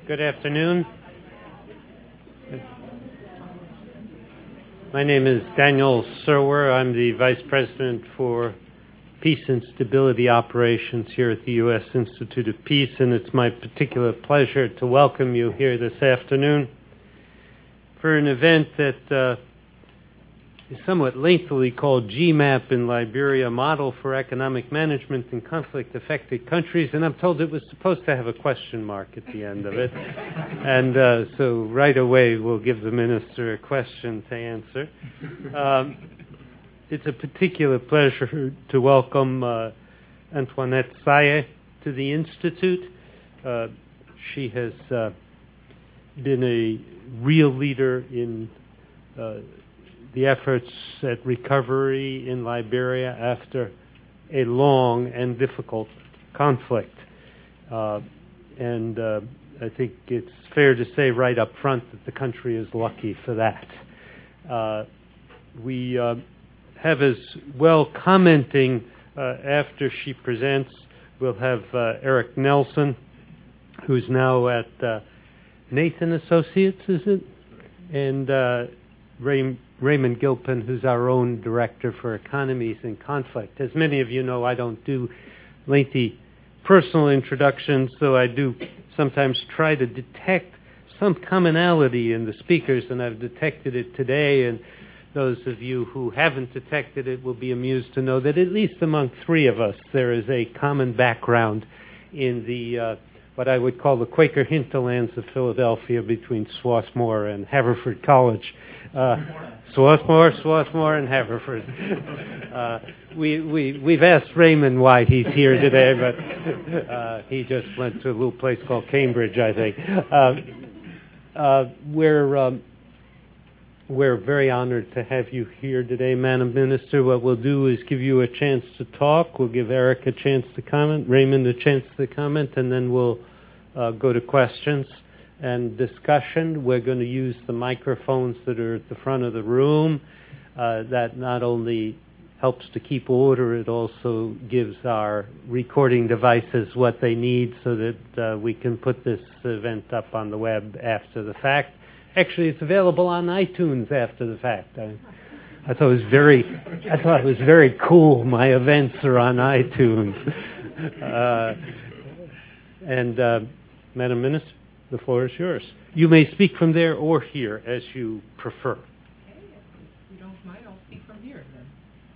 Good afternoon. My name is Daniel Serwer. I'm the Vice President for Peace and Stability Operations here at the U.S. Institute of Peace, and it's my particular pleasure to welcome you here this afternoon for an event that is somewhat lengthily called GMAP in Liberia, Model for Economic Management in Conflict-Affected Countries, and I'm told it was supposed to have a question mark at the end of it. And so right away we'll give the minister a question to answer. It's a particular pleasure to welcome Antoinette Saye to the Institute. She has been a real leader in the efforts at recovery in Liberia after a long and difficult conflict. And I think it's fair to say right up front that the country is lucky for that. We have as well commenting after she presents, we'll have Eric Nelson, who's now at Nathan Associates, is it? And Raymond Gilpin, who's our own Director for Economies in Conflict. As many of you know, I don't do lengthy personal introductions, though I do sometimes try to detect some commonality in the speakers, and I've detected it today, and those of you who haven't detected it will be amused to know that at least among three of us there is a common background in the what I would call the Quaker hinterlands of Philadelphia between Swarthmore and Haverford College. Swarthmore and Haverford. We've asked Raymond why he's here today, but he just went to a little place called Cambridge, I think. We're very honored to have you here today, Madam Minister. What we'll do is give you a chance to talk. We'll give Eric a chance to comment, Raymond a chance to comment, and then we'll go to questions and discussion. We're going to use the microphones that are at the front of the room. That not only helps to keep order, it also gives our recording devices what they need so that we can put this event up on the web after the fact. Actually, it's available on iTunes after the fact. I thought it was very cool. My events are on iTunes. Madam Minister, the floor is yours. You may speak from there or here, as you prefer. Okay, if you don't mind, I'll speak from here then.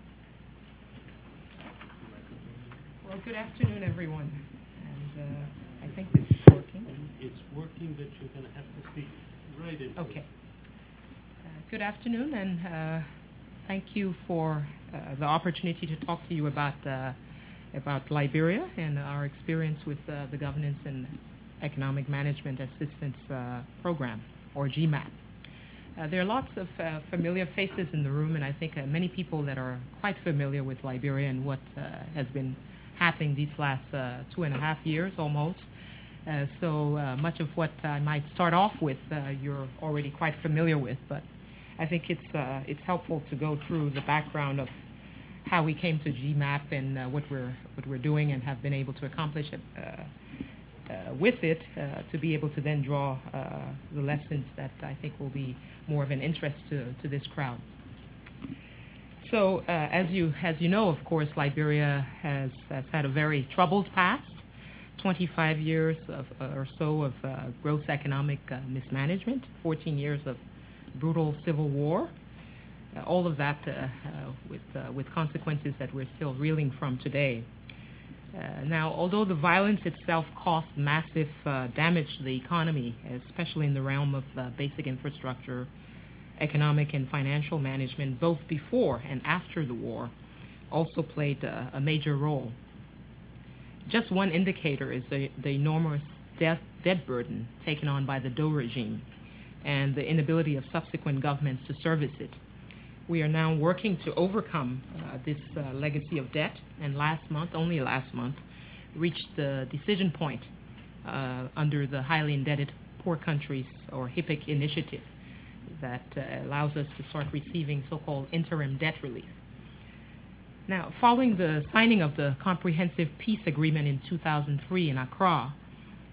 Well, good afternoon, everyone. And I think this is working. It's working, but you're going to have to speak right into Okay. Good afternoon, and thank you for the opportunity to talk to you about Liberia and our experience with the Governance and Economic Management Assistance Program, or GMAP. There are lots of familiar faces in the room, and I think many people that are quite familiar with Liberia and what has been happening these last 2.5 years almost. So much of what I might start off with you're already quite familiar with, but I think it's helpful to go through the background of how we came to GMAP and what we're doing and have been able to accomplish with it, to be able to then draw the lessons that I think will be more of an interest to this crowd. So as you know, of course, Liberia has had a very troubled past. 25 years or so of gross economic mismanagement, 14 years of brutal civil war, all of that with consequences that we're still reeling from today. Now, although the violence itself caused massive damage to the economy, especially in the realm of basic infrastructure, economic and financial management, both before and after the war, also played a major role. Just one indicator is the enormous debt burden taken on by the Doe regime and the inability of subsequent governments to service it. We are now working to overcome this legacy of debt, and only last month, reached the decision point under the Highly Indebted Poor Countries, or HIPC initiative, that allows us to start receiving so-called interim debt relief. Now, following the signing of the Comprehensive Peace Agreement in 2003 in Accra,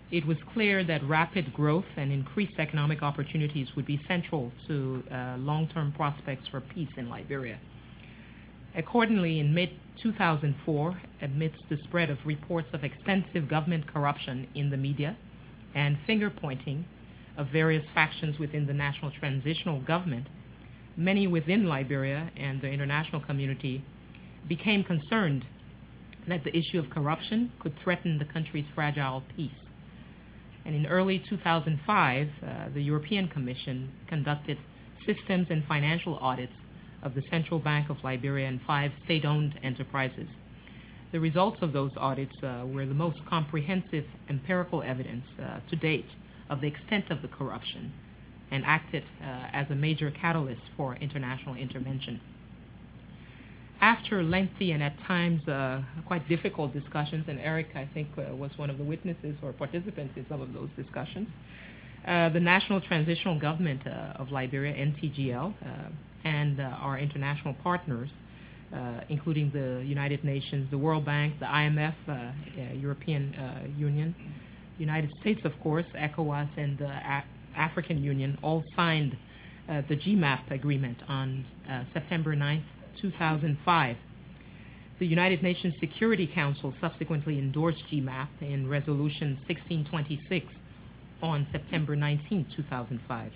it was clear that rapid growth and increased economic opportunities would be central to long-term prospects for peace in Liberia. Accordingly, in mid-2004, amidst the spread of reports of extensive government corruption in the media and finger-pointing of various factions within the National Transitional Government, many within Liberia and the international community became concerned that the issue of corruption could threaten the country's fragile peace. And in early 2005, the European Commission conducted systems and financial audits of the Central Bank of Liberia and 5 state-owned enterprises. The results of those audits were the most comprehensive empirical evidence to date of the extent of the corruption and acted as a major catalyst for international intervention. After lengthy and at times quite difficult discussions, and Eric, I think, was one of the witnesses or participants in some of those discussions, the National Transitional Government of Liberia, NTGL, and our international partners, including the United Nations, the World Bank, the IMF, European Union, United States, of course, ECOWAS, and the African Union, all signed the GMAP agreement on September 9th, 2005. The United Nations Security Council subsequently endorsed GMAP in Resolution 1626 on September 19, 2005.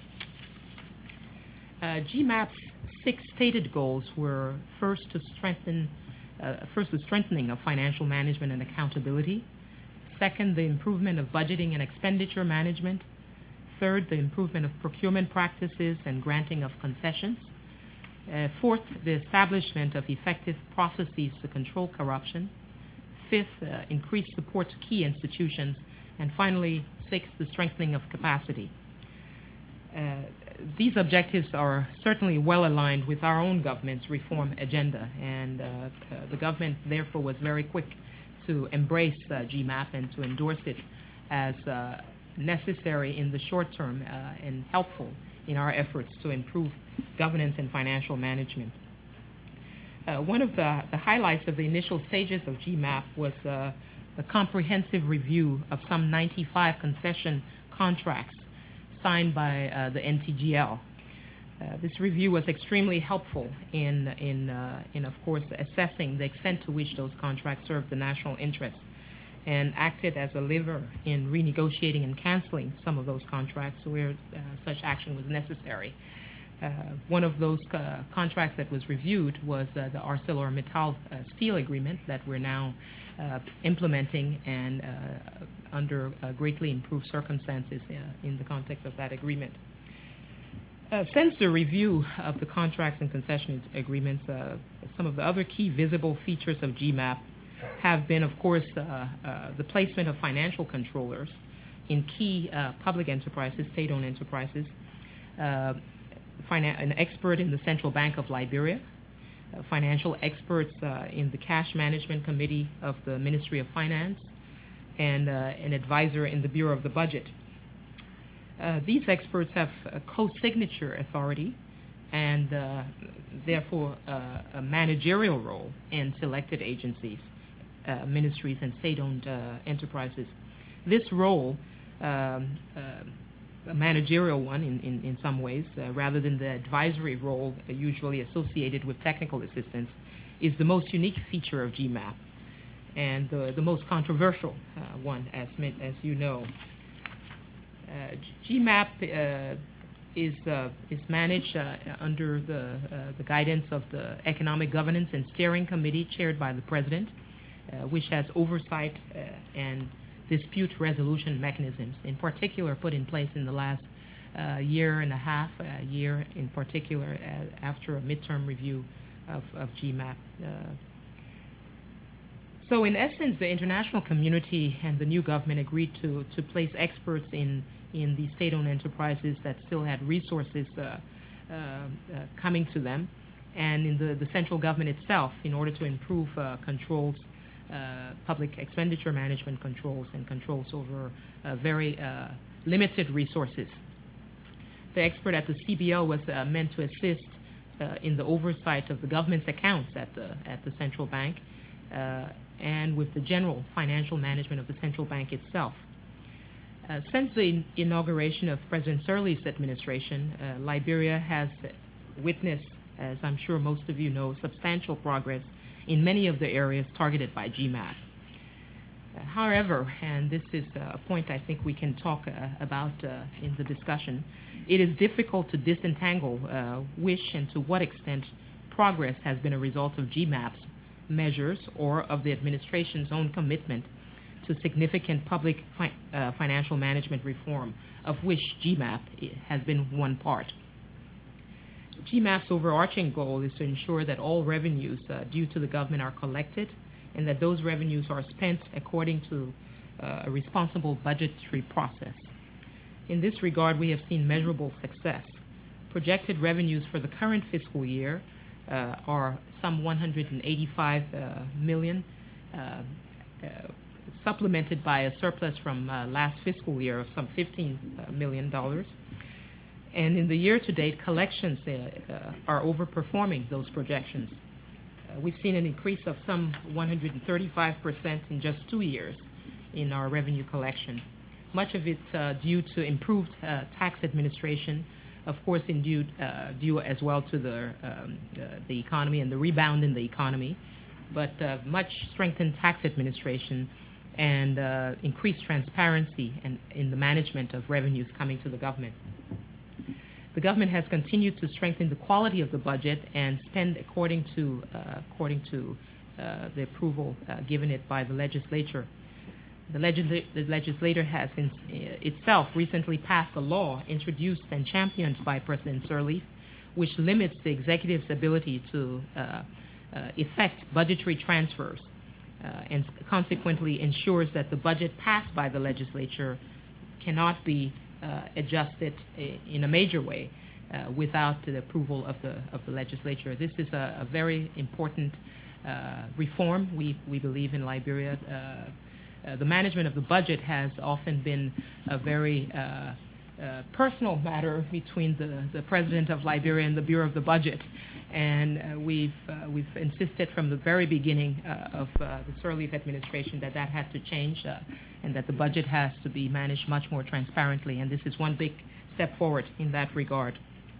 GMAP's 6 stated goals were first, the strengthening of financial management and accountability. Second, the improvement of budgeting and expenditure management. Third, the improvement of procurement practices and granting of concessions. Fourth, the establishment of effective processes to control corruption. Fifth, increased support to key institutions. And finally, sixth, the strengthening of capacity. These objectives are certainly well aligned with our own government's reform agenda, and the government therefore was very quick to embrace GMAP and to endorse it as necessary in the short term and helpful in our efforts to improve governance and financial management. One of the highlights of the initial stages of GMAP was a comprehensive review of some 95 concession contracts signed by the NTGL. This review was extremely helpful in of course, assessing the extent to which those contracts served the national interest and acted as a lever in renegotiating and canceling some of those contracts where such action was necessary. One of those contracts that was reviewed was the ArcelorMittal steel agreement that we're now implementing and under greatly improved circumstances in the context of that agreement. Since the review of the contracts and concession agreements, some of the other key visible features of GMAP have been, of course, the placement of financial controllers in key public enterprises, state-owned enterprises, an expert in the Central Bank of Liberia, financial experts in the Cash Management Committee of the Ministry of Finance, and an advisor in the Bureau of the Budget. These experts have a co-signature authority and therefore a managerial role in selected agencies, ministries, and state-owned enterprises. This role, a managerial one in some ways, rather than the advisory role usually associated with technical assistance, is the most unique feature of GMAP and the most controversial one, as you know. GMAP is managed under the guidance of the Economic Governance and Steering Committee chaired by the President, which has oversight and dispute resolution mechanisms, in particular put in place in the last year and a half, year in particular, after a midterm review of GMAP. So in essence, the international community and the new government agreed to place experts in these state-owned enterprises that still had resources coming to them, and in the central government itself in order to improve controls, public expenditure management controls, and controls over very limited resources. The expert at the CBL was meant to assist in the oversight of the government's accounts at the central bank and with the general financial management of the central bank itself. Since the inauguration of President Sirleaf's administration, Liberia has witnessed, as I'm sure most of you know, substantial progress in many of the areas targeted by GMAP. However, and this is a point I think we can talk about in the discussion, it is difficult to disentangle which and to what extent progress has been a result of GMAP's measures or of the administration's own commitment to significant public financial management reform, of which GMAP has been one part. GMAP's overarching goal is to ensure that all revenues due to the government are collected and that those revenues are spent according to a responsible budgetary process. In this regard, we have seen measurable success. Projected revenues for the current fiscal year are some 185 million, supplemented by a surplus from last fiscal year of some $15 million. And in the year-to-date, collections are overperforming those projections. We've seen an increase of some 135% in just 2 years in our revenue collection. Much of it due to improved tax administration, of course, due as well to the economy and the rebound in the economy, but much strengthened tax administration and increased transparency in the management of revenues coming to the government. The government has continued to strengthen the quality of the budget and spend according to the approval given it by the legislature. The legislature has itself recently passed a law introduced and championed by President Sirleaf, which limits the executive's ability to effect budgetary transfers and consequently ensures that the budget passed by the legislature cannot be adjusted in a major way without the approval of the legislature. This is a very important reform, we believe, in Liberia. The management of the budget has often been a very personal matter between the president of Liberia and the Bureau of the Budget, and we've insisted from the very beginning of the Sirleaf administration that had to change and that the budget has to be managed much more transparently, and this is one big step forward in that regard.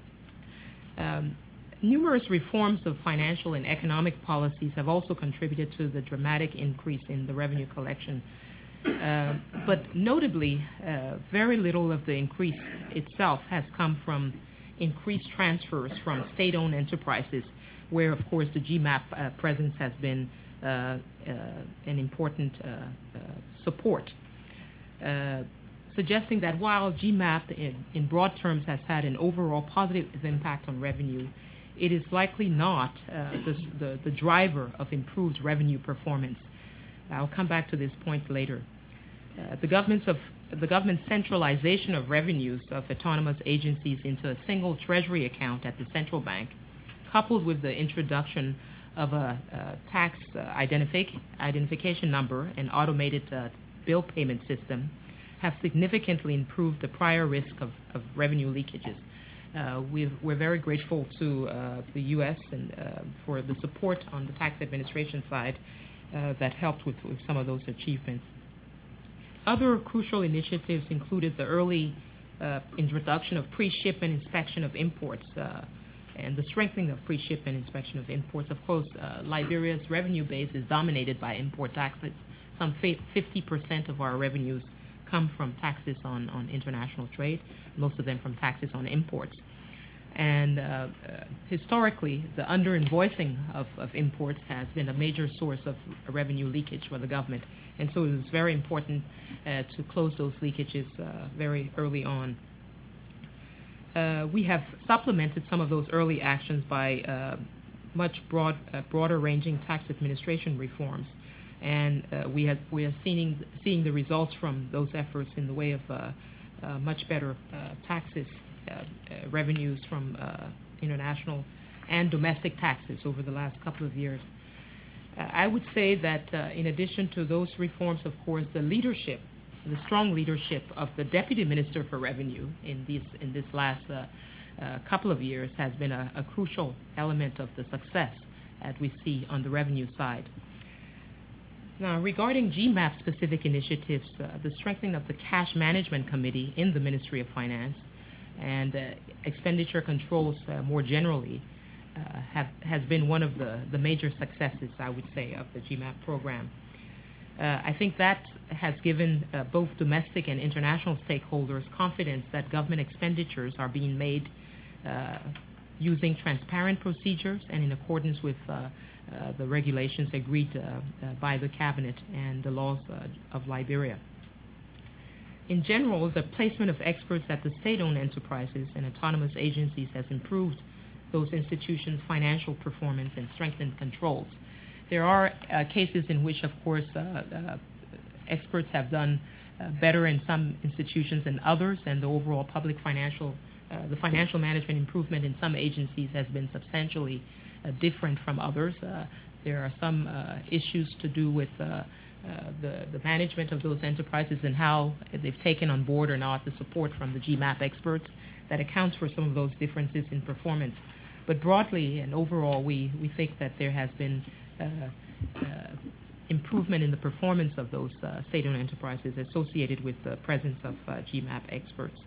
Numerous reforms of financial and economic policies have also contributed to the dramatic increase in the revenue collection. But notably, very little of the increase itself has come from increased transfers from state-owned enterprises, where, of course, the GMAP presence has been an important support, suggesting that while GMAP in broad terms has had an overall positive impact on revenue, it is likely not the driver of improved revenue performance. I'll come back to this point later. The government's centralization of revenues of autonomous agencies into a single treasury account at the central bank, coupled with the introduction of a tax identification number and automated bill payment system, have significantly improved the prior risk of revenue leakages. We're very grateful to the U.S. and for the support on the tax administration side that helped with some of those achievements. Other crucial initiatives included the early introduction of pre-shipment inspection of imports and the strengthening of pre-shipment inspection of imports. Of course, Liberia's revenue base is dominated by import taxes. Some 50% of our revenues come from taxes on international trade, most of them from taxes on imports. And historically, the under-invoicing of imports has been a major source of revenue leakage for the government. And so it was very important to close those leakages very early on. We have supplemented some of those early actions by much broader-ranging tax administration reforms. And we are seeing the results from those efforts in the way of much better taxes, revenues from international and domestic taxes over the last couple of years. I would say that in addition to those reforms, of course, the strong leadership of the Deputy Minister for Revenue in this last couple of years has been a crucial element of the success that we see on the revenue side. Now, regarding GMAP-specific initiatives, the strengthening of the Cash Management Committee in the Ministry of Finance and expenditure controls more generally has been one of the major successes, I would say, of the GMAP program. I think that has given both domestic and international stakeholders confidence that government expenditures are being made using transparent procedures and in accordance with the regulations agreed by the Cabinet and the laws of Liberia. In general, the placement of experts at the state-owned enterprises and autonomous agencies has improved those institutions' financial performance and strengthened controls. There are cases in which, of course, experts have done better in some institutions than others, and the overall public financial management improvement in some agencies has been substantially different from others. There are some issues to do with the management of those enterprises and how they've taken on board or not the support from the GMAP experts that accounts for some of those differences in performance. But broadly and overall, we think that there has been improvement in the performance of those state-owned enterprises associated with the presence of GMAP experts.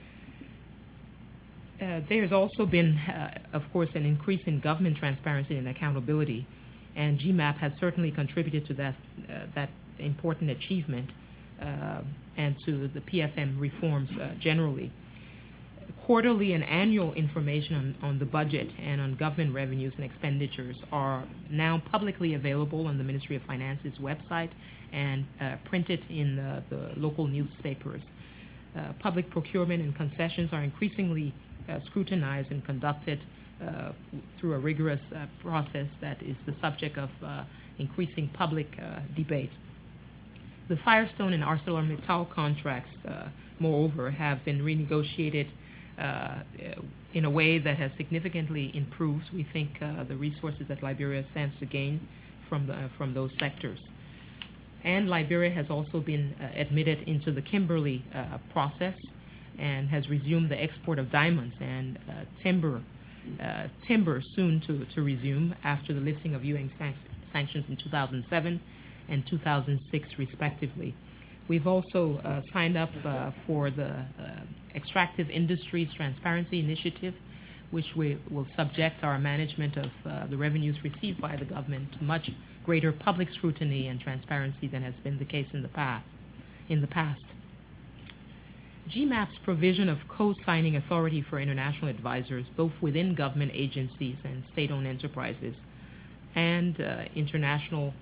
There's also been, of course, an increase in government transparency and accountability, and GMAP has certainly contributed to that important achievement and to the PFM reforms generally. Quarterly and annual information on the budget and on government revenues and expenditures are now publicly available on the Ministry of Finance's website and printed in the local newspapers. Public procurement and concessions are increasingly scrutinized and conducted through a rigorous process that is the subject of increasing public debate. The Firestone and ArcelorMittal contracts, moreover, have been renegotiated in a way that has significantly improved, we think, the resources that Liberia stands to gain from those sectors. And Liberia has also been admitted into the Kimberley process and has resumed the export of diamonds and timber soon to resume after the lifting of UN sanctions in 2007 and 2006, respectively. We've also signed up for the Extractive Industries Transparency Initiative, which will subject our management of the revenues received by the government to much greater public scrutiny and transparency than has been the case in the past. GMAP's provision of co-signing authority for international advisors, both within government agencies and state-owned enterprises, and international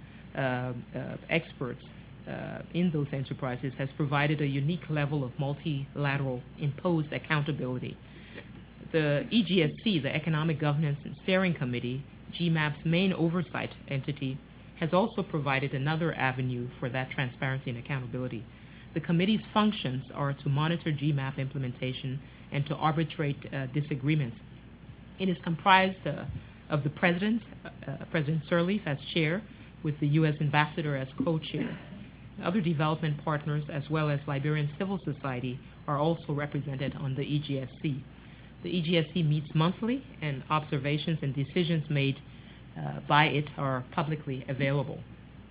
experts in those enterprises, has provided a unique level of multilateral imposed accountability. The EGSC, the Economic Governance and Steering Committee, GMAP's main oversight entity, has also provided another avenue for that transparency and accountability. The committee's functions are to monitor GMAP implementation and to arbitrate disagreements. It is comprised of the President, President Sirleaf as chair, with the U.S. Ambassador as co-chair. Other development partners, as well as Liberian civil society, are also represented on the EGSC. The EGSC meets monthly, and observations and decisions made by it are publicly available.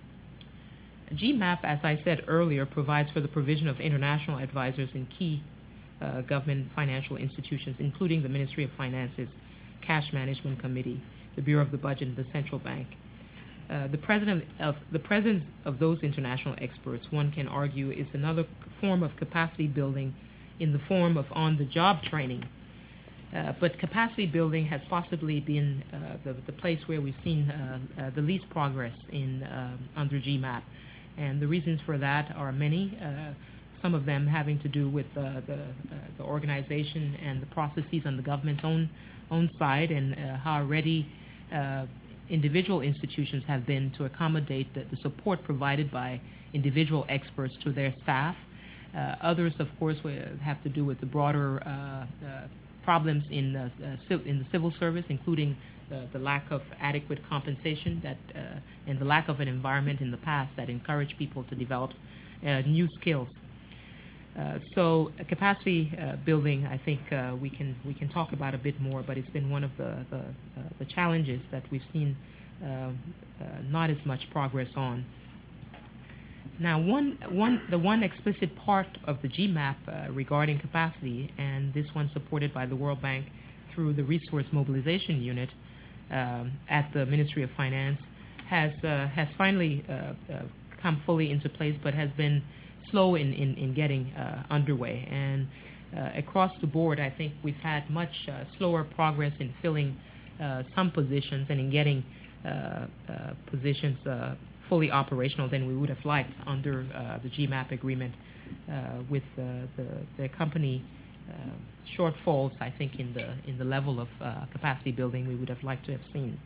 GMAP, as I said earlier, provides for the provision of international advisors in key government financial institutions, including the Ministry of Finance's Cash Management Committee, the Bureau of the Budget, and the Central Bank. The presence of those international experts, one can argue, is another form of capacity building in the form of on-the-job training. But capacity building has possibly been the place where we've seen the least progress under GMAP. And the reasons for that are many, some of them having to do with the organization and the processes on the government's own side, and how ready individual institutions have been to accommodate the support provided by individual experts to their staff. Others, of course, have to do with the broader problems in the civil service, including the lack of adequate compensation and the lack of an environment in the past that encouraged people to develop new skills. So capacity building, I think we can talk about a bit more, but it's been one of the challenges that we've seen not as much progress on. Now, the one explicit part of the GMAP regarding capacity, and this one supported by the World Bank through the Resource Mobilization Unit at the Ministry of Finance, has finally come fully into place, but has been slow in getting underway. And across the board, I think we've had much slower progress in filling some positions and in getting positions fully operational than we would have liked under the GMAP agreement, with the company shortfalls, I think, in the level of capacity building we would have liked to have seen.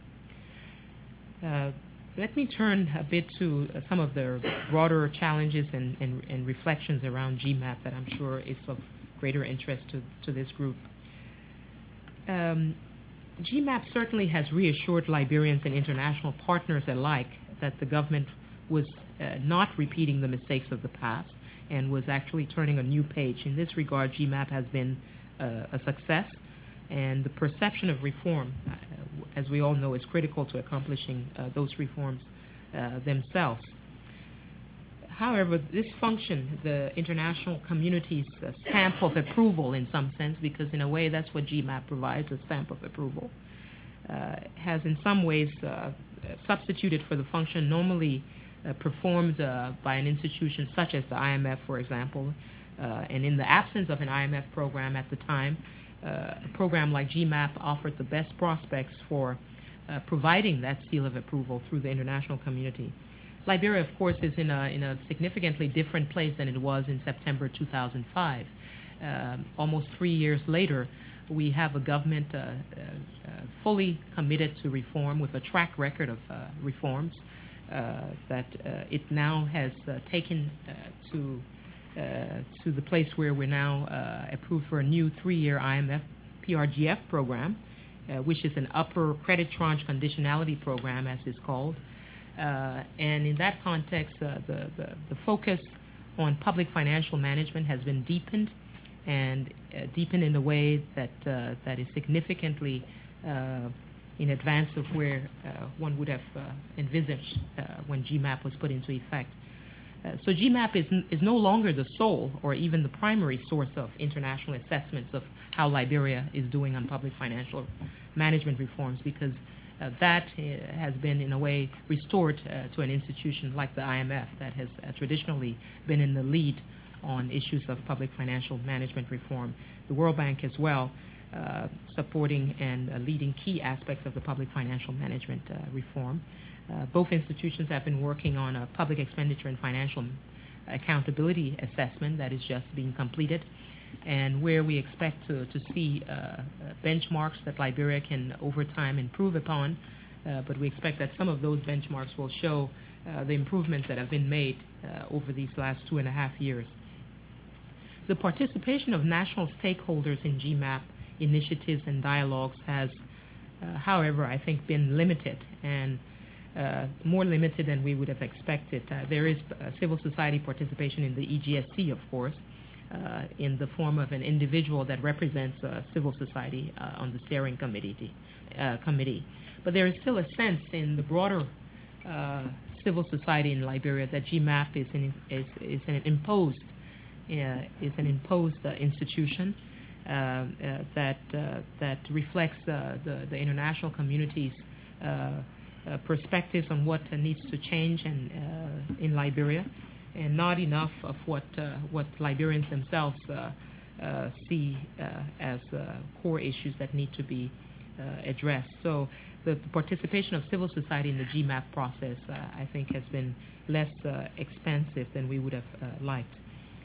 Let me turn a bit to some of the broader challenges and reflections around GMAP that I'm sure is of greater interest to this group. GMAP certainly has reassured Liberians and international partners alike that the government was not repeating the mistakes of the past and was actually turning a new page. In this regard, GMAP has been a success, and the perception of reform, as we all know, is critical to accomplishing those reforms themselves. However, this function, the international community's stamp of approval in some sense, because in a way that's what GMAP provides, a stamp of approval, has in some ways substituted for the function normally performed by an institution such as the IMF, for example. And in the absence of an IMF program at the time, a program like GMAP offered the best prospects for providing that seal of approval through the international community. Liberia, of course, is in a significantly different place than it was in September 2005. Almost 3 years later, we have a government fully committed to reform with a track record of reforms that it now has taken to the place where we're now approved for a new 3-year IMF PRGF program, which is an upper credit tranche conditionality program, as it's called. And in that context, the focus on public financial management has been deepened, and deepened in a way that is significantly in advance of where one would have envisaged when GMAP was put into effect. So GMAP is no longer the sole or even the primary source of international assessments of how Liberia is doing on public financial management reforms, because that has been in a way restored to an institution like the IMF that has traditionally been in the lead on issues of public financial management reform. The World Bank as well, supporting and leading key aspects of the public financial management reform. Both institutions have been working on a public expenditure and financial accountability assessment that is just being completed, and where we expect to see benchmarks that Liberia can over time improve upon, but we expect that some of those benchmarks will show the improvements that have been made over these last 2.5 years. The participation of national stakeholders in GMAP initiatives and dialogues has, however, I think been limited, and more limited than we would have expected. There is civil society participation in the EGSC, of course, in the form of an individual that represents civil society on the steering committee. But there is still a sense in the broader civil society in Liberia that GMAP is an imposed institution that reflects the international community's perspectives on what needs to change in Liberia, and not enough of what Liberians themselves see as core issues that need to be addressed. So the participation of civil society in the GMAP process, I think, has been less expansive than we would have liked.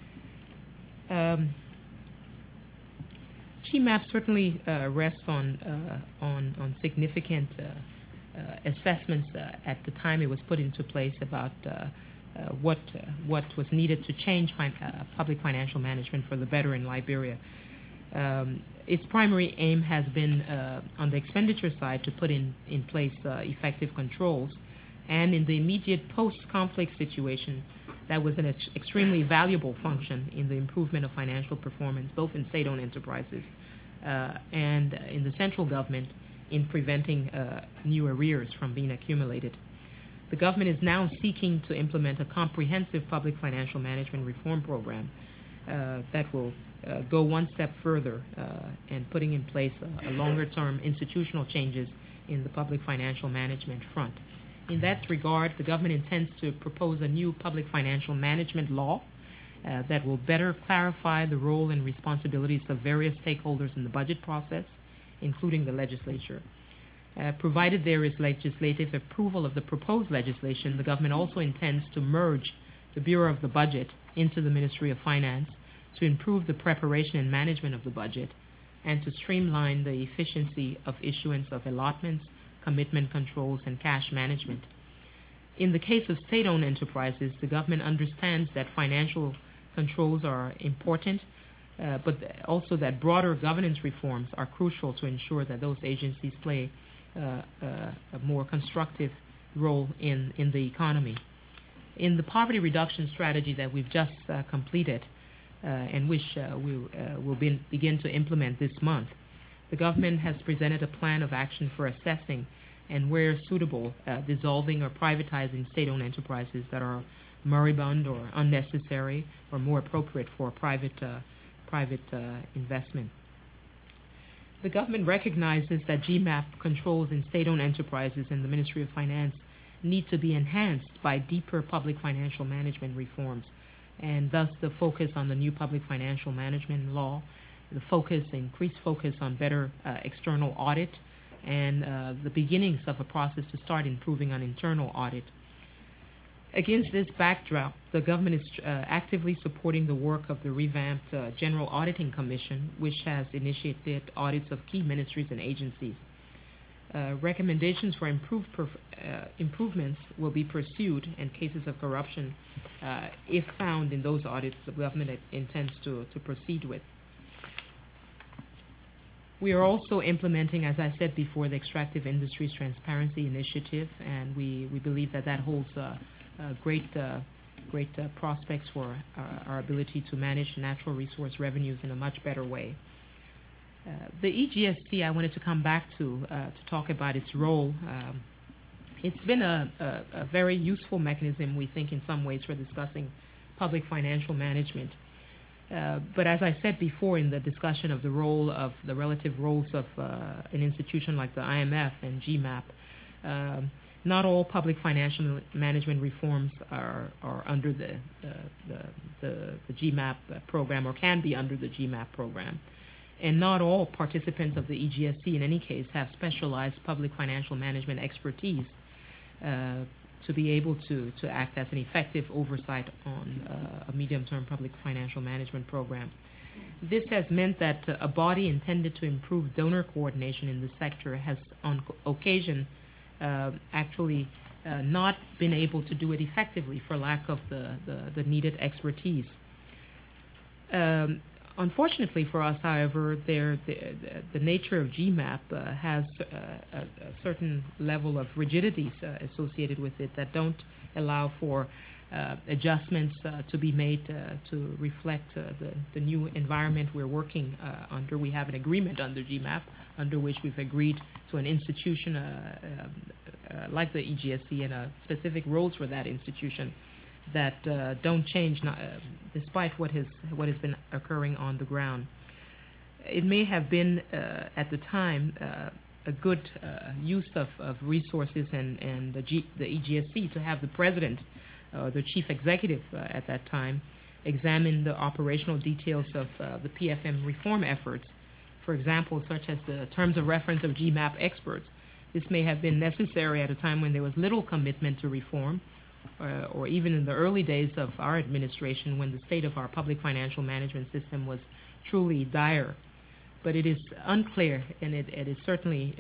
GMAP certainly rests on significant assessments at the time it was put into place about what was needed to change public financial management for the better in Liberia. Its primary aim has been on the expenditure side to put in place effective controls, and in the immediate post-conflict situation, that was an extremely valuable function in the improvement of financial performance, both in state-owned enterprises and in the central government in preventing new arrears from being accumulated. the government is now seeking to implement a comprehensive public financial management reform program that will go one step further and putting in place a longer-term institutional changes in the public financial management front. In that regard, the government intends to propose a new public financial management law that will better clarify the role and responsibilities of various stakeholders in the budget process, including the legislature. Provided there is legislative approval of the proposed legislation, the government also intends to merge the Bureau of the Budget into the Ministry of Finance to improve the preparation and management of the budget and to streamline the efficiency of issuance of allotments, commitment controls, and cash management. In the case of state-owned enterprises, the government understands that financial controls are important, but also that broader governance reforms are crucial to ensure that those agencies play a more constructive role in the economy. In the poverty reduction strategy that we've just completed and which we'll begin to implement this month, the government has presented a plan of action for assessing and, where suitable, dissolving or privatizing state-owned enterprises that are moribund or unnecessary or more appropriate for private investment. The government recognizes that GMAP controls in state-owned enterprises and the Ministry of Finance need to be enhanced by deeper public financial management reforms, and thus the focus on the new public financial management law, the increased focus on better external audit, and the beginnings of a process to start improving on internal audit. Against this backdrop, the government is actively supporting the work of the revamped General Auditing Commission, which has initiated audits of key ministries and agencies. Recommendations for improvements will be pursued, and cases of corruption, if found in those audits, the government intends to proceed with. We are also implementing, as I said before, the Extractive Industries Transparency Initiative, and we believe that holds great prospects for our ability to manage natural resource revenues in a much better way. The EGSC, I wanted to come back to talk about its role. It's been a very useful mechanism, we think, in some ways, for discussing public financial management. But as I said before in the discussion of the relative roles of an institution like the IMF and GMAP, not all public financial management reforms are under the GMAP program or can be under the GMAP program. And not all participants of the EGSC, in any case, have specialized public financial management expertise to be able to act as an effective oversight on a medium-term public financial management program. This has meant that a body intended to improve donor coordination in the sector has, on occasion, actually not been able to do it effectively for lack of the needed expertise. Unfortunately for us, however, the nature of GMAP has a certain level of rigidities associated with it that don't allow for adjustments to be made to reflect the new environment we're working under. We have an agreement under GMAP under which we've agreed to an institution like the EGSC and specific roles for that institution that don't change despite what has been occurring on the ground. It may have been at the time a good use of resources and the EGSC to have the president, the chief executive at that time, examine the operational details of the PFM reform efforts, for example, such as the terms of reference of GMAP experts. This may have been necessary at a time when there was little commitment to reform, or even in the early days of our administration when the state of our public financial management system was truly dire. But it is unclear, and it is certainly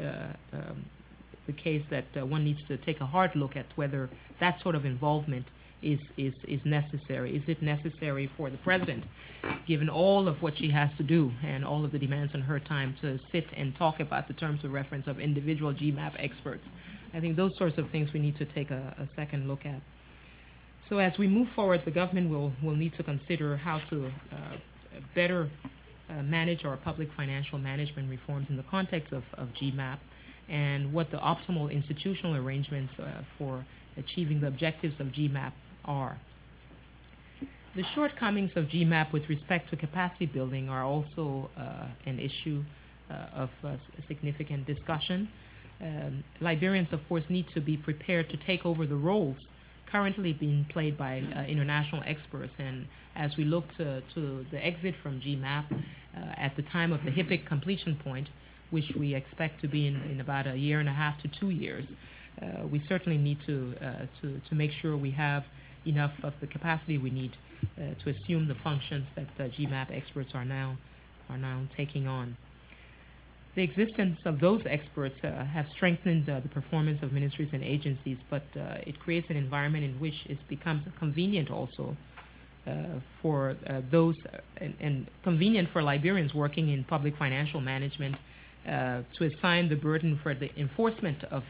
the case that one needs to take a hard look at whether that sort of involvement is necessary. Is it necessary for the president, given all of what she has to do and all of the demands on her time, to sit and talk about the terms of reference of individual GMAP experts? I think those sorts of things we need to take a second look at. So as we move forward, the government will need to consider how to better manage our public financial management reforms in the context of GMAP, and what the optimal institutional arrangements for achieving the objectives of GMAP are. The shortcomings of GMAP with respect to capacity building are also an issue of significant discussion. Liberians, of course, need to be prepared to take over the roles currently being played by international experts. And as we look to the exit from GMAP at the time of the HIPC completion point, which we expect to be in about a year and a half to 2 years, we certainly need to make sure we have enough of the capacity we need to assume the functions that GMAP experts are now taking on. The existence of those experts have strengthened the performance of ministries and agencies, but it creates an environment in which it becomes convenient also for those and convenient for Liberians working in public financial management to assign the burden for the enforcement of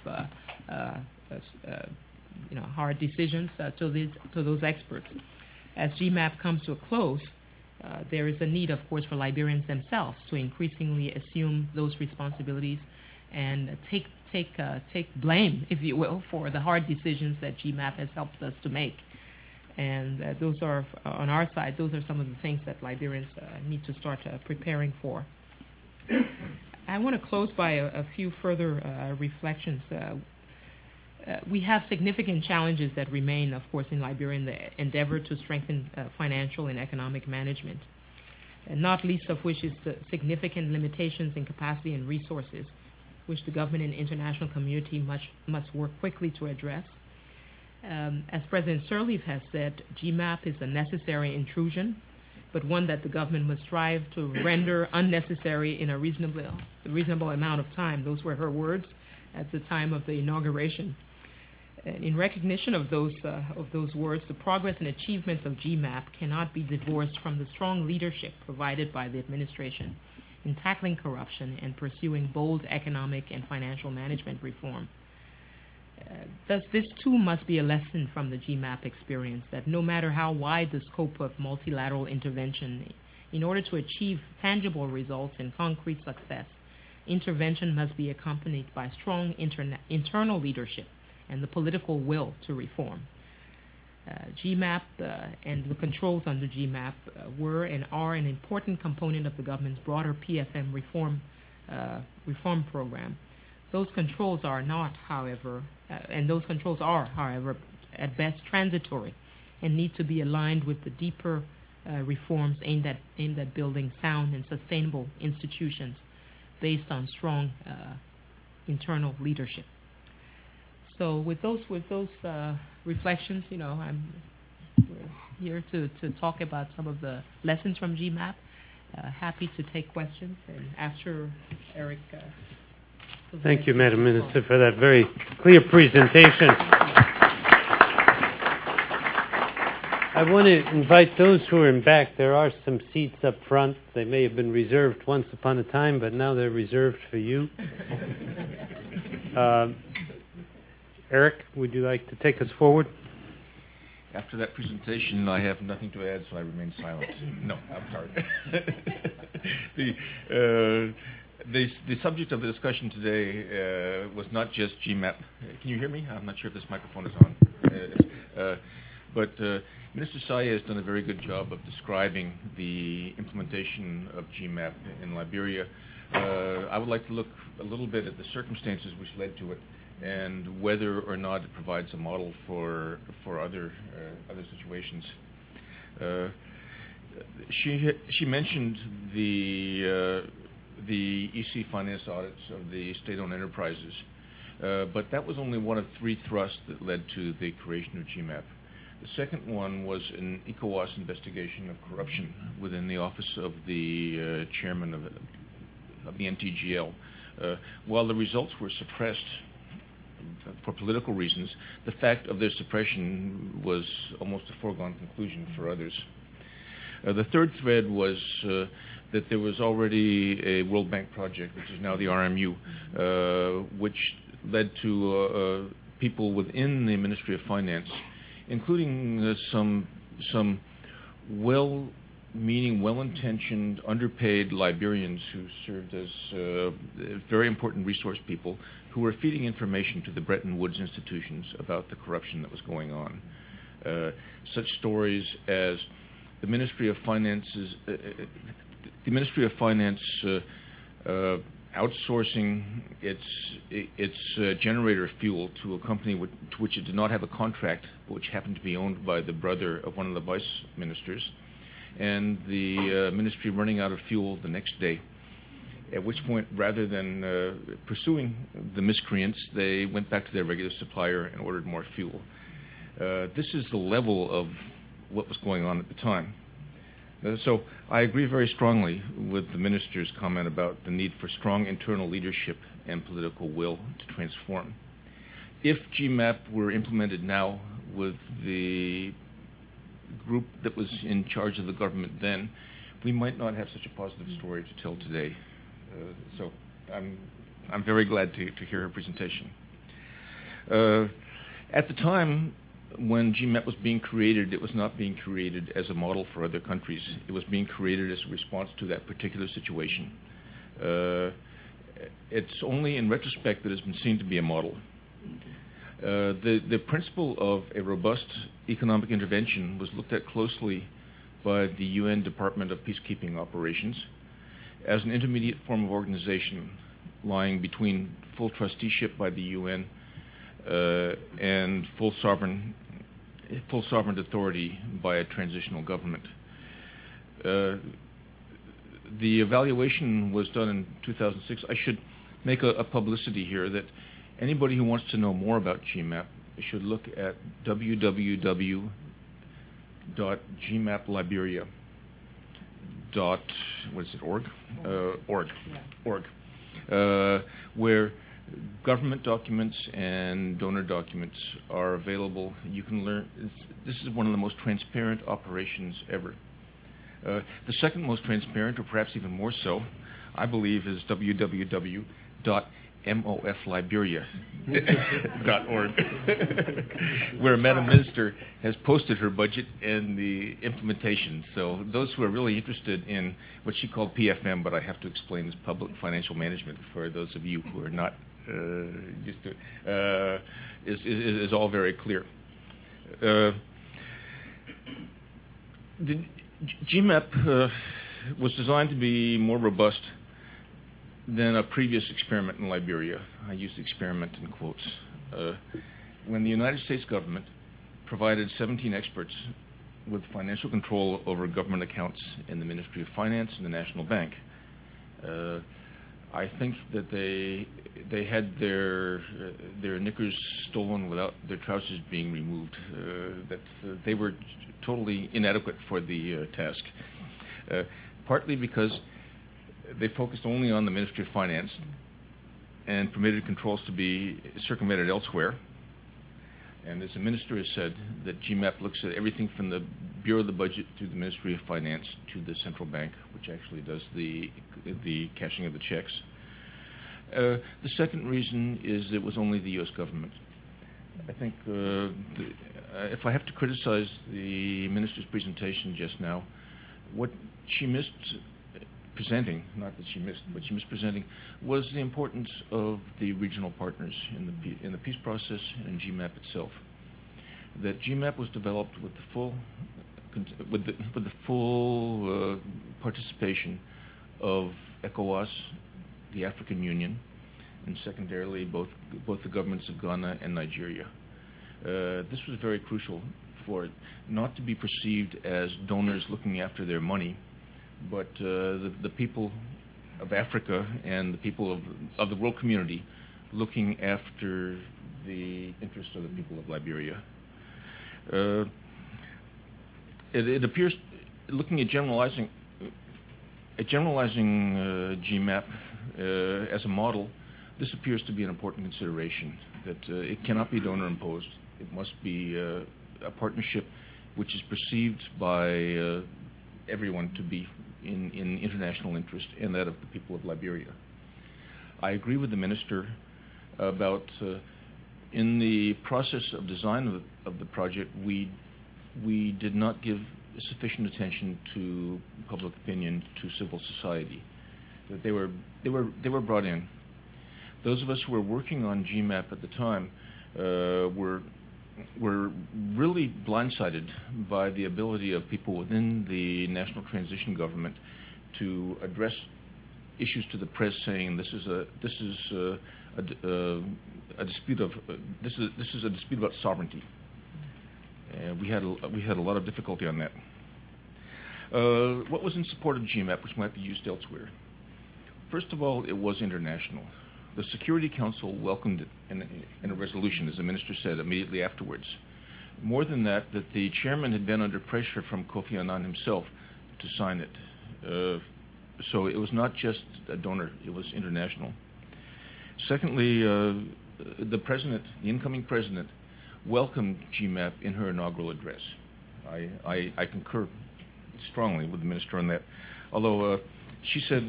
hard decisions to those experts. As GMAP comes to a close, there is a need, of course, for Liberians themselves to increasingly assume those responsibilities and take blame, if you will, for the hard decisions that GMAP has helped us to make. And those are, on our side, those are some of the things that Liberians need to start preparing for. I want to close by a few further reflections. We have significant challenges that remain, of course, in Liberia in the endeavor to strengthen financial and economic management, and not least of which is the significant limitations in capacity and resources, which the government and international community must work quickly to address. As President Sirleaf has said, GMAP is a necessary intrusion, but one that the government must strive to render unnecessary in a reasonable amount of time. Those were her words at the time of the inauguration. In recognition of those words, the progress and achievements of GMAP cannot be divorced from the strong leadership provided by the administration in tackling corruption and pursuing bold economic and financial management reform. Thus, this too must be a lesson from the GMAP experience, that no matter how wide the scope of multilateral intervention, in order to achieve tangible results and concrete success, intervention must be accompanied by strong internal leadership and the political will to reform. GMAP and the controls under GMAP were and are an important component of the government's broader PFM reform program. Those controls are not, however, at best transitory and need to be aligned with the deeper reforms aimed at building sound and sustainable institutions based on strong internal leadership. So with those reflections, I'm here to talk about some of the lessons from GMAP. Happy to take questions, and after Eric. Thank you, Madam Minister, for that very clear presentation. I want to invite those who are in back. There are some seats up front. They may have been reserved once upon a time, but now they're reserved for you. Eric, would you like to take us forward? After that presentation, I have nothing to add, so I remain silent. No, I'm sorry. The subject of the discussion today was not just GMAP. Can you hear me? I'm not sure if this microphone is on. But Minister Saye has done a very good job of describing the implementation of GMAP in Liberia. I would like to look a little bit at the circumstances which led to it and whether or not it provides a model for other situations. She mentioned the EC finance audits of the state-owned enterprises, but that was only one of 3 thrusts that led to the creation of GMAP. The second one was an ECOWAS investigation of corruption within the office of the chairman of the NTGL. While the results were suppressed for political reasons, the fact of their suppression was almost a foregone conclusion for others. The third thread was that there was already a World Bank project, which is now the RMU, which led to people within the Ministry of Finance, including some well meaning well-intentioned, underpaid Liberians who served as very important resource people who were feeding information to the Bretton Woods institutions about the corruption that was going on. Such stories as the Ministry of Finance outsourcing its generator fuel to a company to which it did not have a contract, which happened to be owned by the brother of one of the vice ministers, and the ministry running out of fuel the next day. At which point, rather than pursuing the miscreants, they went back to their regular supplier and ordered more fuel. This is the level of what was going on at the time. So I agree very strongly with the minister's comment about the need for strong internal leadership and political will to transform. If GMAP were implemented now with the group that was in charge of the government then, we might not have such a positive story to tell today. So I'm very glad to hear her presentation. At the time when GMAP was being created, it was not being created as a model for other countries. It was being created as a response to that particular situation. It's only in retrospect that it's been seen to be a model. The principle of a robust economic intervention was looked at closely by the UN Department of Peacekeeping Operations as an intermediate form of organization lying between full trusteeship by the UN and full sovereign authority by a transitional government. The evaluation was done in 2006. I should make a publicity here that anybody who wants to know more about GMAP should look at www.gmapliberia.org, where government documents and donor documents are available. You can learn. This is one of the most transparent operations ever. The second most transparent, or perhaps even more so, I believe, is www.mofliberia.org, where Madam Minister has posted her budget and the implementation. So those who are really interested in what she called PFM, but I have to explain as public financial management for those of you who are not used to it, is all very clear. The GMAP was designed to be more robust than a previous experiment in Liberia. I use experiment in quotes. When the United States government provided 17 experts with financial control over government accounts in the Ministry of Finance and the National Bank, I think that they had their knickers stolen without their trousers being removed. That they were totally inadequate for the task. Partly because they focused only on the Ministry of Finance and permitted controls to be circumvented elsewhere. And as the minister has said, that GMAP looks at everything from the Bureau of the Budget to the Ministry of Finance to the central bank, which actually does the cashing of the checks. The second reason is it was only the U.S. government. I think if I have to criticize the minister's presentation just now, what she missed presenting, not that she missed, but she missed presenting, was the importance of the regional partners in the peace process and GMAP itself. That GMAP was developed with the full participation of ECOWAS, the African Union, and secondarily both the governments of Ghana and Nigeria. This was very crucial for it not to be perceived as donors looking after their money, but the people of Africa and the people of the world community looking after the interests of the people of Liberia. It appears, looking at generalizing GMAP as a model, this appears to be an important consideration, that it cannot be donor imposed. It must be a partnership which is perceived by everyone to be in international interest and that of the people of Liberia. I agree with the minister about in the process of design of the project, we did not give sufficient attention to public opinion, to civil society. That they were brought in. Those of us who were working on GMAP at the time were really blindsided by the ability of people within the National Transition Government to address issues to the press, saying this is a dispute about sovereignty. We had a lot of difficulty on that. What was in support of GMAP, which might be used elsewhere? First of all, it was international. The Security Council welcomed it in a resolution, as the minister said, immediately afterwards. More than that, the chairman had been under pressure from Kofi Annan himself to sign it. So it was not just a donor, it was international. Secondly, the incoming president, welcomed GMAP in her inaugural address. I concur strongly with the minister on that. Although she said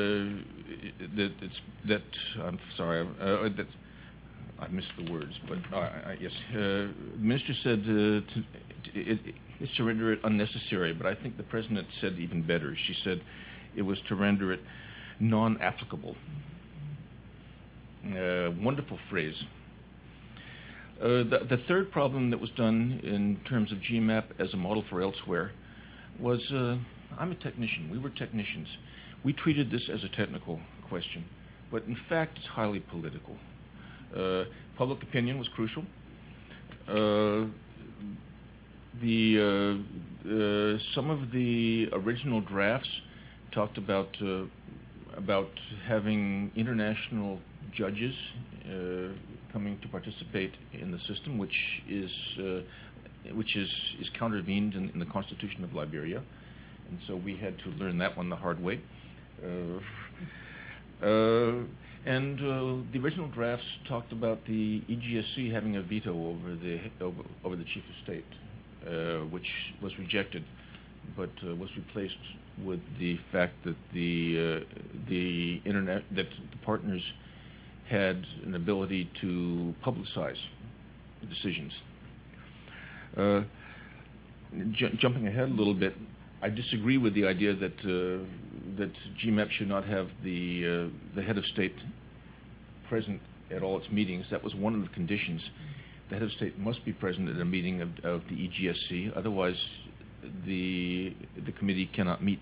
that I'm sorry, that I missed the words, but yes, the minister said it's to render it unnecessary, but I think the president said even better. She said it was to render it non-applicable. Wonderful phrase. The third problem that was done in terms of GMAP as a model for elsewhere was, I'm a technician. We were technicians. We treated this as a technical question, but in fact it's highly political. Public opinion was crucial. Some of the original drafts talked about having international judges coming to participate in the system, which is countervened in the Constitution of Liberia, and so we had to learn that one the hard way. And the original drafts talked about the EGSC having a veto over the chief of state, which was rejected, but was replaced with the fact that the partners had an ability to publicize decisions. Jumping ahead a little bit, I disagree with the idea that GMAP should not have the head of state present at all its meetings. That was one of the conditions. The head of state must be present at a meeting of the EGSC, otherwise the committee cannot meet.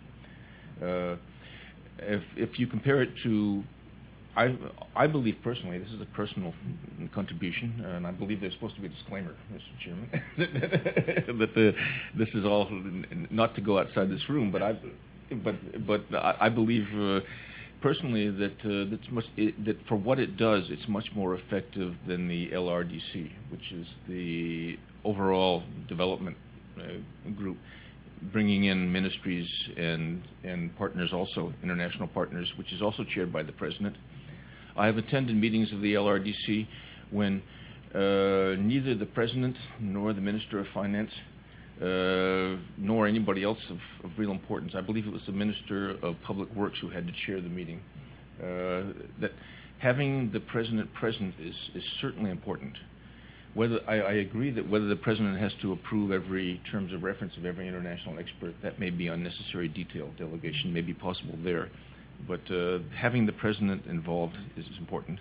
If you compare it to, I believe personally, this is a personal contribution, and I believe there's supposed to be a disclaimer, Mr. Chairman, that this is all not to go outside this room, but I believe personally that for what it does, it's much more effective than the LRDC, which is the overall development group, bringing in ministries and partners also, international partners, which is also chaired by the president. I have attended meetings of the LRDC when neither the president nor the minister of finance nor anybody else of real importance, I believe it was the minister of public works who had to chair the meeting, that having the president present is certainly important. I agree that whether the president has to approve every terms of reference of every international expert, that may be unnecessary detail. Delegation may be possible there. But having the president involved is important.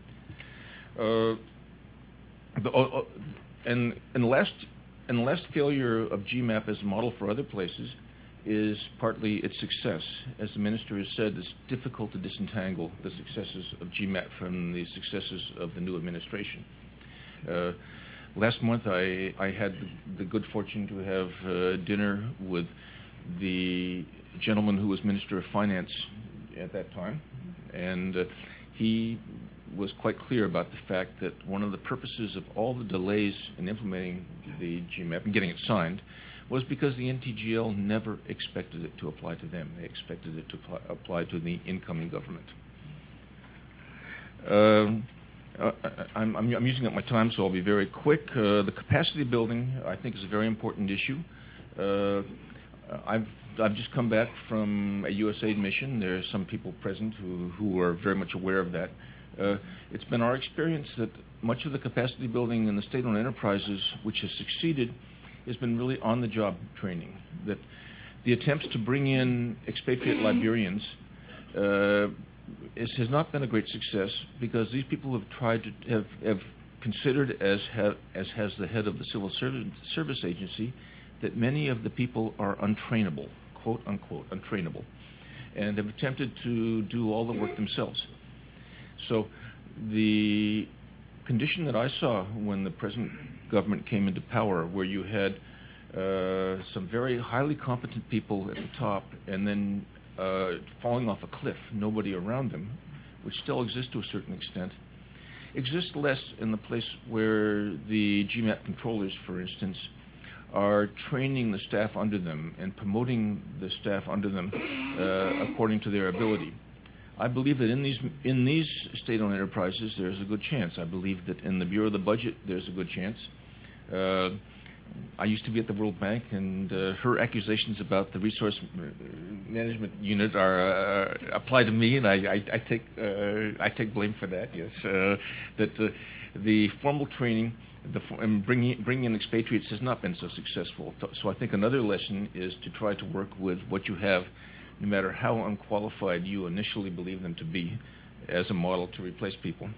And the last failure of GMAP as a model for other places is partly its success. As the minister has said, it's difficult to disentangle the successes of GMAP from the successes of the new administration. Last month I had the good fortune to have dinner with the gentleman who was Minister of Finance at that time, and he was quite clear about the fact that one of the purposes of all the delays in implementing the GMAP and getting it signed was because the NTGL never expected it to apply to them. They expected it to apply to the incoming government. I'm using up my time, so I'll be very quick. The capacity building, I think, is a very important issue. I've just come back from a USAID mission. There are some people present who are very much aware of that. It's been our experience that much of the capacity building in the state-owned enterprises, which has succeeded, has been really on-the-job training. That the attempts to bring in expatriate Liberians has not been a great success, because these people have tried to have considered, as has the head of the Civil Service Agency, that many of the people are untrainable, quote unquote, untrainable, and have attempted to do all the work themselves. So the condition that I saw when the present government came into power, where you had some very highly competent people at the top, and then falling off a cliff, nobody around them, which still exists to a certain extent, exists less in the place where the GMAP controllers, for instance, are training the staff under them and promoting the staff under them according to their ability. I believe that in these state-owned enterprises, there's a good chance. I believe that in the Bureau of the Budget, there's a good chance. I used to be at the World Bank, and her accusations about the resource management unit apply to me, and I take blame for that. Yes, that the formal training and bringing in expatriates has not been so successful. So I think another lesson is to try to work with what you have, no matter how unqualified you initially believe them to be, as a model to replace people.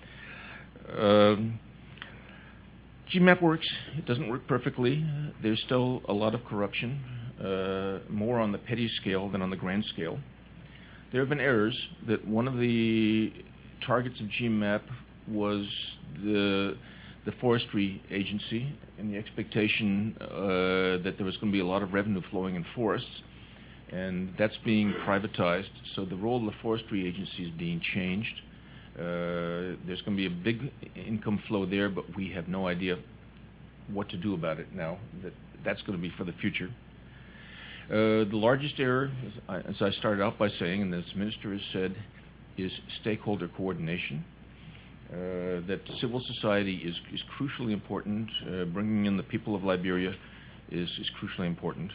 GMAP works. It doesn't work perfectly. There's still a lot of corruption, more on the petty scale than on the grand scale. There have been errors. That one of the targets of GMAP was the forestry agency, and the expectation that there was going to be a lot of revenue flowing in forests, and that's being privatized. So the role of the forestry agency is being changed. There's going to be a big income flow there, but we have no idea what to do about it now. That's going to be for the future. The largest error, as I started out by saying, and as the Minister has said, is stakeholder coordination. That civil society is crucially important. Bringing in the people of Liberia is crucially important.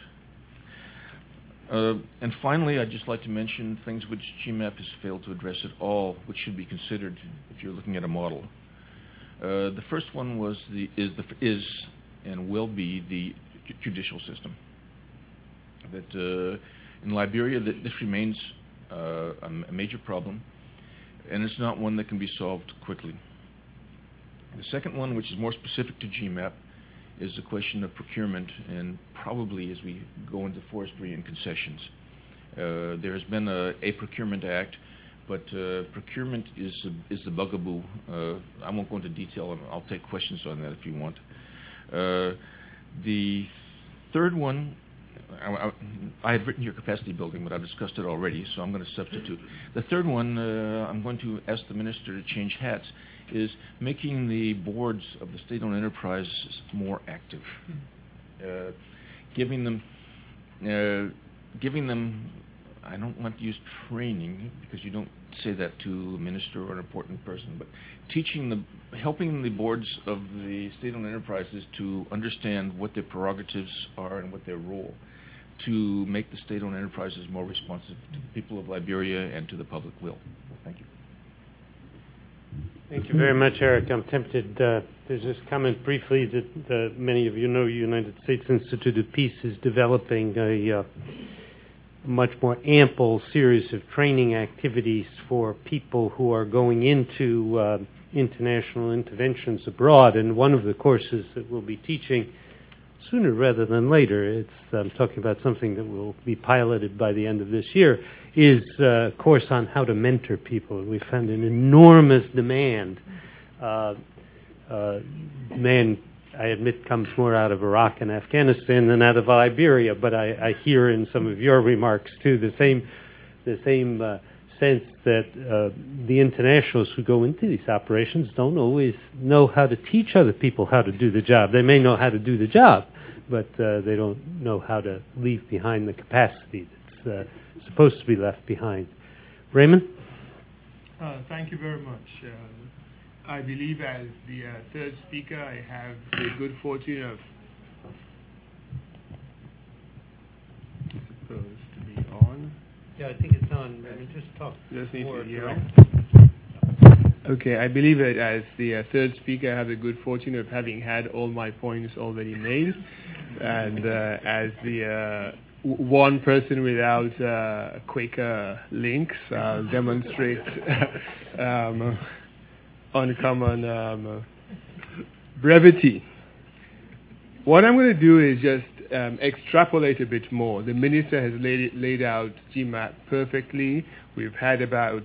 And finally, I'd just like to mention things which GMAP has failed to address at all, which should be considered if you're looking at a model. The first one is and will be the judicial system. That in Liberia, this remains a major problem, and it's not one that can be solved quickly. The second one, which is more specific to GMAP, is the question of procurement, and probably as we go into forestry and concessions. There has been a Procurement Act, but procurement is the bugaboo. I won't go into detail. I'll take questions on that if you want. The third one, I had written your capacity building, but I've discussed it already, so I'm going to substitute. The third one, I'm going to ask the Minister to change hats, is making the boards of the state-owned enterprises more active, giving them, I don't want to use training, because you don't say that to a minister or an important person, but helping the boards of the state-owned enterprises to understand what their prerogatives are and what their role, to make the state-owned enterprises more responsive to the people of Liberia and to the public will. Thank you. Thank you very much, Eric. I'm tempted, there's this comment briefly that many of you know, United States Institute of Peace is developing a much more ample series of training activities for people who are going into international interventions abroad. And one of the courses that we'll be teaching sooner rather than later, I'm talking about something that will be piloted by the end of this year, is a course on how to mentor people. We found an enormous demand. Demand, I admit, comes more out of Iraq and Afghanistan than out of Liberia, but I hear in some of your remarks too the same sense that the internationals who go into these operations don't always know how to teach other people how to do the job. They may know how to do the job, but they don't know how to leave behind the capacity that's supposed to be left behind. Raymond? Thank you very much. I believe as the third speaker, I have the good fortune of supposed to be on. Yeah, I think it's on. Raymond, just talk. Just need more to hear. direct. Okay, I believe that as the third speaker, I have the good fortune of having had all my points already made. And as the one person without Quaker links, I'll demonstrate uncommon brevity. What I'm going to do is just extrapolate a bit more. The minister has laid out GMAP perfectly. We've had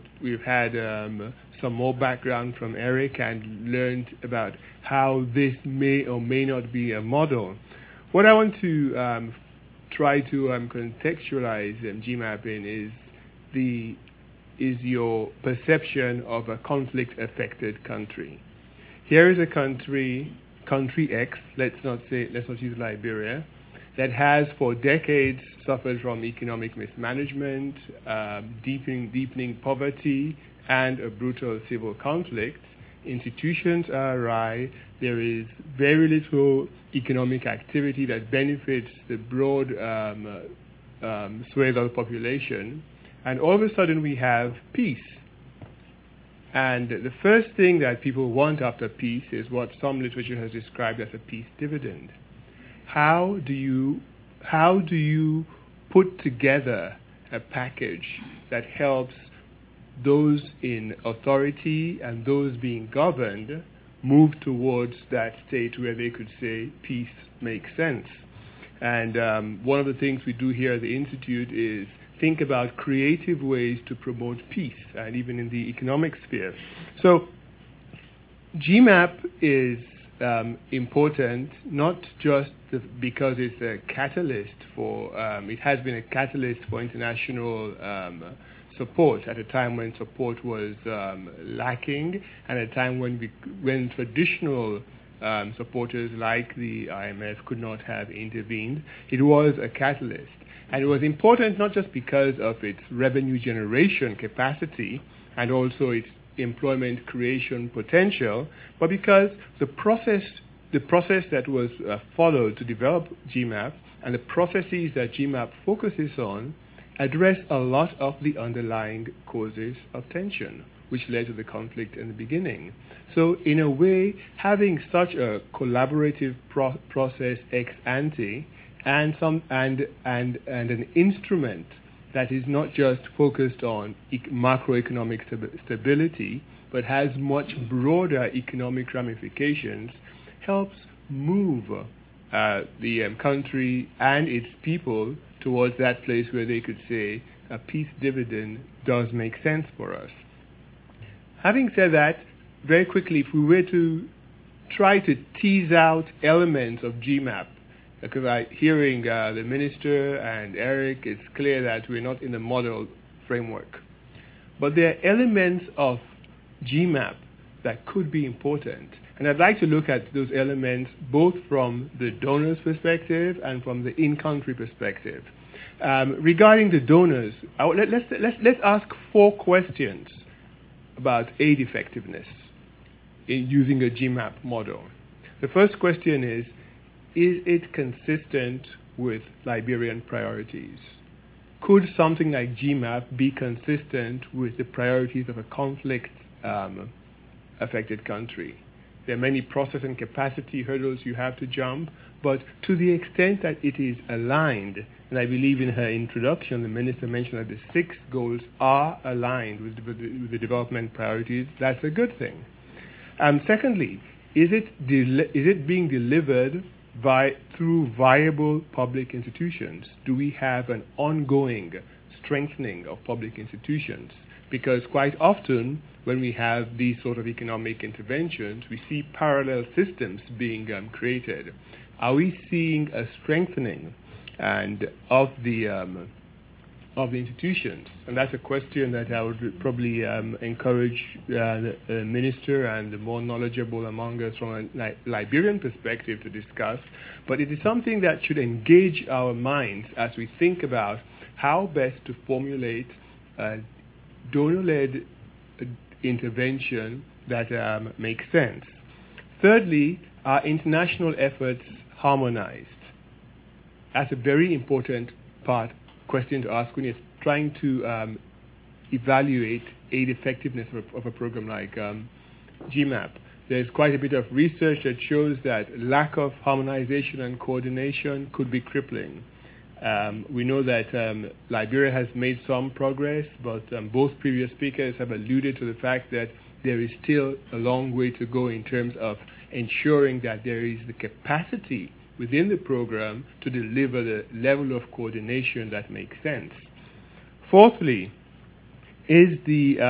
some more background from Eric and learned about how this may or may not be a model. What I want to try to contextualize GMAP in is your perception of a conflict-affected country. Here is a country X, let's not use Liberia, that has for decades suffered from economic mismanagement, deepening poverty, and a brutal civil conflict. Institutions are awry. There is very little economic activity that benefits the broad swathe of the population. And all of a sudden we have peace. And the first thing that people want after peace is what some literature has described as a peace dividend. How do you put together a package that helps those in authority and those being governed move towards that state where they could say peace makes sense? And one of the things we do here at the Institute is think about creative ways to promote peace, and even in the economic sphere. So GMAP is important not just because it's a catalyst for, it has been a catalyst for international support at a time when support was lacking, and at a time when traditional supporters like the IMF could not have intervened. It was a catalyst. And it was important not just because of its revenue generation capacity and also its employment creation potential, but because the process that was followed to develop GMAP and the processes that GMAP focuses on address a lot of the underlying causes of tension, which led to the conflict in the beginning. So in a way, having such a collaborative process ex ante and an instrument that is not just focused on macroeconomic stability, but has much broader economic ramifications, helps move the country and its people towards that place where they could say a peace dividend does make sense for us. Having said that, very quickly, if we were to try to tease out elements of GMAP, because hearing the minister and Eric, it's clear that we're not in a model framework. But there are elements of GMAP that could be important. And I'd like to look at those elements both from the donor's perspective and from the in-country perspective. Regarding the donors, let's ask 4 questions about aid effectiveness in using a GMAP model. The first question is it consistent with Liberian priorities? Could something like GMAP be consistent with the priorities of a conflict-affected country? There are many process and capacity hurdles you have to jump, but to the extent that it is aligned, and I believe in her introduction, the minister mentioned that the 6 goals are aligned with the development priorities, that's a good thing. Secondly, is it being delivered through viable public institutions? Do we have an ongoing strengthening of public institutions? Because quite often, when we have these sort of economic interventions, we see parallel systems being created. Are we seeing a strengthening of the institutions? And that's a question that I would probably encourage the minister and the more knowledgeable among us from a Liberian perspective to discuss. But it is something that should engage our minds as we think about how best to formulate donor-led intervention that makes sense. Thirdly, are international efforts harmonized? That's a very important question to ask when you're trying to evaluate aid effectiveness of a program like GMAP. There's quite a bit of research that shows that lack of harmonization and coordination could be crippling. We know that Liberia has made some progress, but both previous speakers have alluded to the fact that there is still a long way to go in terms of ensuring that there is the capacity within the program to deliver the level of coordination that makes sense. Fourthly, is the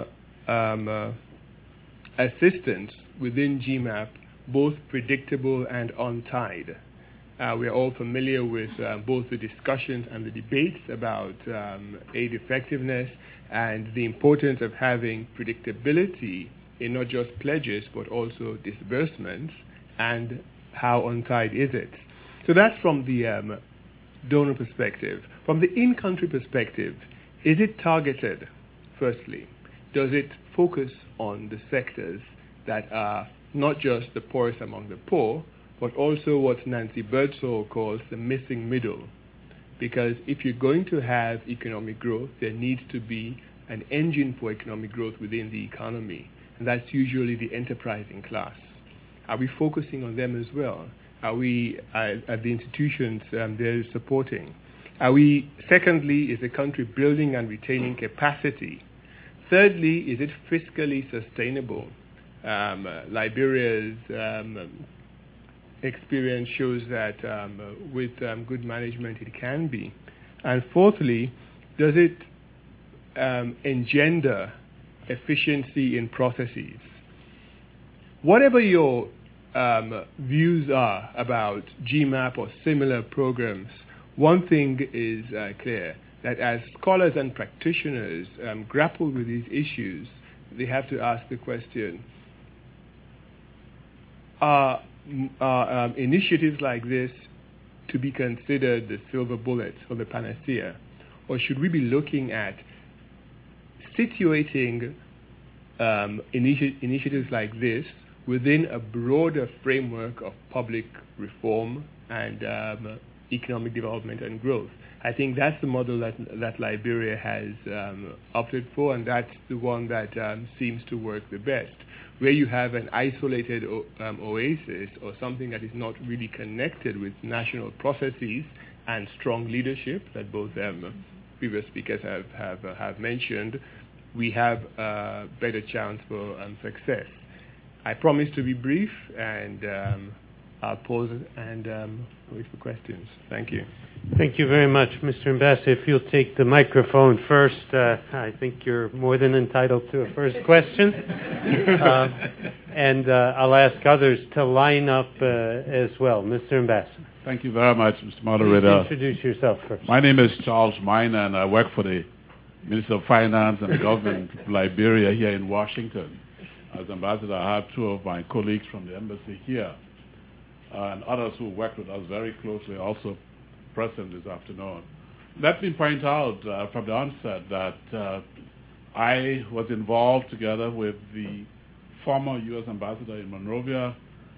assistance within GMAP both predictable and untied? We are all familiar with both the discussions and the debates about aid effectiveness and the importance of having predictability in not just pledges but also disbursements, and how untied is it? So that's from the donor perspective. From the in-country perspective, is it targeted, firstly? Does it focus on the sectors that are not just the poorest among the poor, but also what Nancy Birdsall calls the missing middle? Because if you're going to have economic growth, there needs to be an engine for economic growth within the economy, and that's usually the enterprising class. Are we focusing on them as well? Are we, at the institutions they're supporting? Are we, secondly, is the country building and retaining capacity? Thirdly, is it fiscally sustainable? Liberia's experience shows that with good management it can be. And fourthly, does it engender efficiency in processes? Whatever your views are about GMAP or similar programs, one thing is clear, that as scholars and practitioners grapple with these issues, they have to ask the question, are initiatives like this to be considered the silver bullet or the panacea? Or should we be looking at situating initiatives like this within a broader framework of public reform and economic development and growth? I think that's the model that Liberia has opted for, and that's the one that seems to work the best, where you have an isolated oasis or something that is not really connected with national processes and strong leadership that both previous speakers have mentioned. We have a better chance for success. I promise to be brief, and I'll pause and wait for questions. Thank you. Thank you very much, Mr. Ambassador. If you'll take the microphone first, I think you're more than entitled to a first question. And I'll ask others to line up as well. Mr. Ambassador. Thank you very much, Mr. Moderator. Please introduce yourself first. My name is Charles Miner, and I work for the Minister of Finance and the Government of Liberia here in Washington. As Ambassador, I have two of my colleagues from the embassy here, and others who work with us very closely also present this afternoon. Let me point out from the onset that I was involved together with the former U.S. Ambassador in Monrovia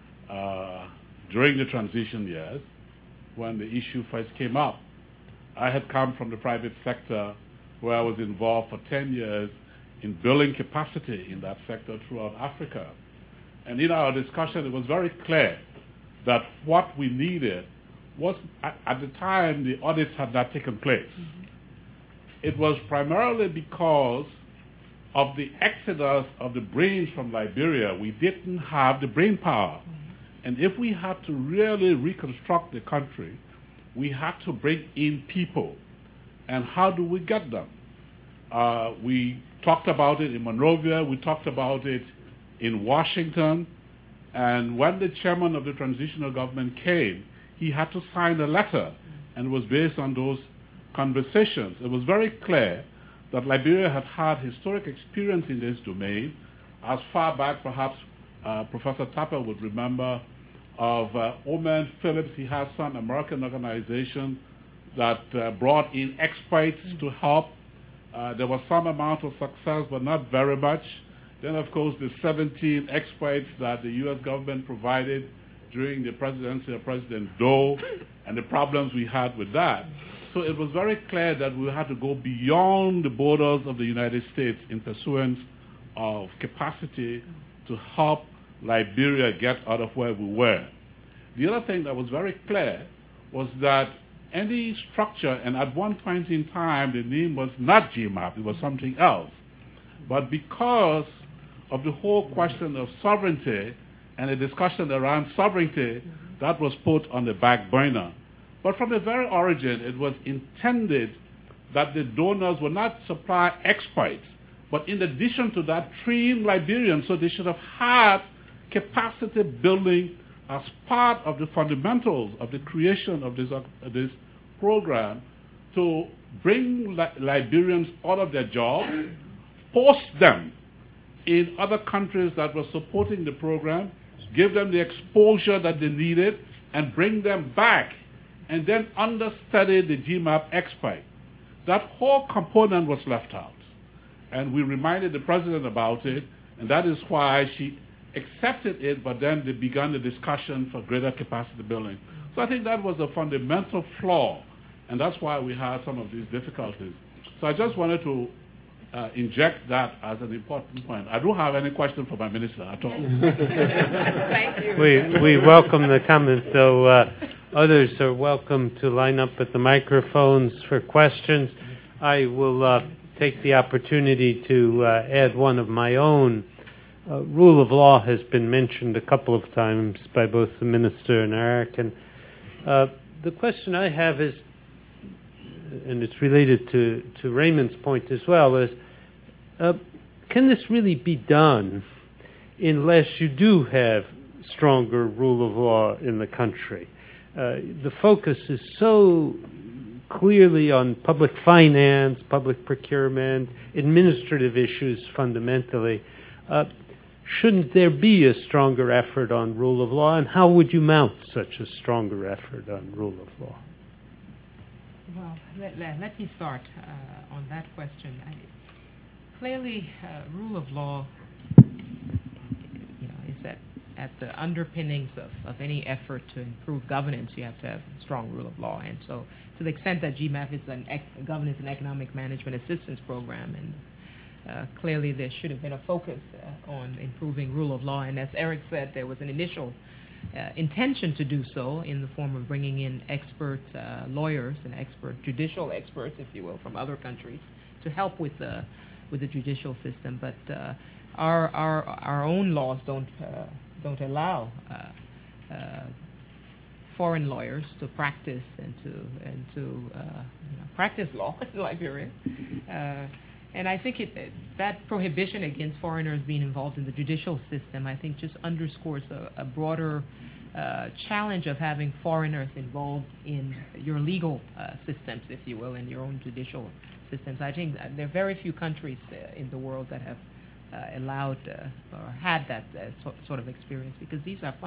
during the transition years when the issue first came up. I had come from the private sector where I was involved for 10 years in building capacity in that sector throughout Africa. And in our discussion, it was very clear that what we needed was, at the time, the audits had not taken place. Mm-hmm. It was primarily because of the exodus of the brains from Liberia. We didn't have the brain power. Mm-hmm. And if we had to really reconstruct the country, we had to bring in people. And how do we get them? We talked about it in Monrovia. We talked about it in Washington. And when the chairman of the transitional government came, he had to sign a letter, and it was based on those conversations. It was very clear that Liberia had had historic experience in this domain, as far back perhaps Professor Tapper would remember of Oman Phillips. He has some American organization that brought in experts to help. There was some amount of success, but not very much. Then, of course, the 17 experts that the U.S. government provided during the presidency of President Doe and the problems we had with that. So it was very clear that we had to go beyond the borders of the United States in pursuance of capacity to help Liberia get out of where we were. The other thing that was very clear was that any structure, and at one point in time the name was not GMAP, it was something else. But because of the whole question of sovereignty and the discussion around sovereignty, that was put on the back burner. But from the very origin, it was intended that the donors would not supply experts, but in addition to that, train Liberians, so they should have had capacity building as part of the fundamentals of the creation of this program to bring Liberians out of their jobs, post them in other countries that were supporting the program, give them the exposure that they needed, and bring them back, and then understudy the GMAP expert. That whole component was left out. And we reminded the president about it, and that is why she accepted it, but then they began the discussion for greater capacity building. So I think that was a fundamental flaw, and that's why we had some of these difficulties. So I just wanted to inject that as an important point. I don't have any question for my minister at all. Thank you. We welcome the comment, though others are welcome to line up at the microphones for questions. I will take the opportunity to add one of my own. Rule of law has been mentioned a couple of times by both the minister and Eric. And the question I have is, and it's related to Raymond's point as well, is can this really be done unless you do have stronger rule of law in the country? The focus is so clearly on public finance, public procurement, administrative issues fundamentally. Shouldn't there be a stronger effort on rule of law, and how would you mount such a stronger effort on rule of law? Well, let me start on that question. Clearly, rule of law, is at the underpinnings of any effort to improve governance. You have to have strong rule of law, and so to the extent that GMAP is a governance and economic management assistance program, and clearly there should have been a focus on improving rule of law. And as Eric said, there was an initial intention to do so in the form of bringing in expert lawyers and expert judicial experts, if you will, from other countries to help with the judicial system. But our own laws don't allow foreign lawyers to practice and to practice law in Liberia. And I think that prohibition against foreigners being involved in the judicial system, I think, just underscores a broader challenge of having foreigners involved in your legal systems, if you will, in your own judicial systems. I think there are very few countries in the world that have allowed or had that sort of experience, because these are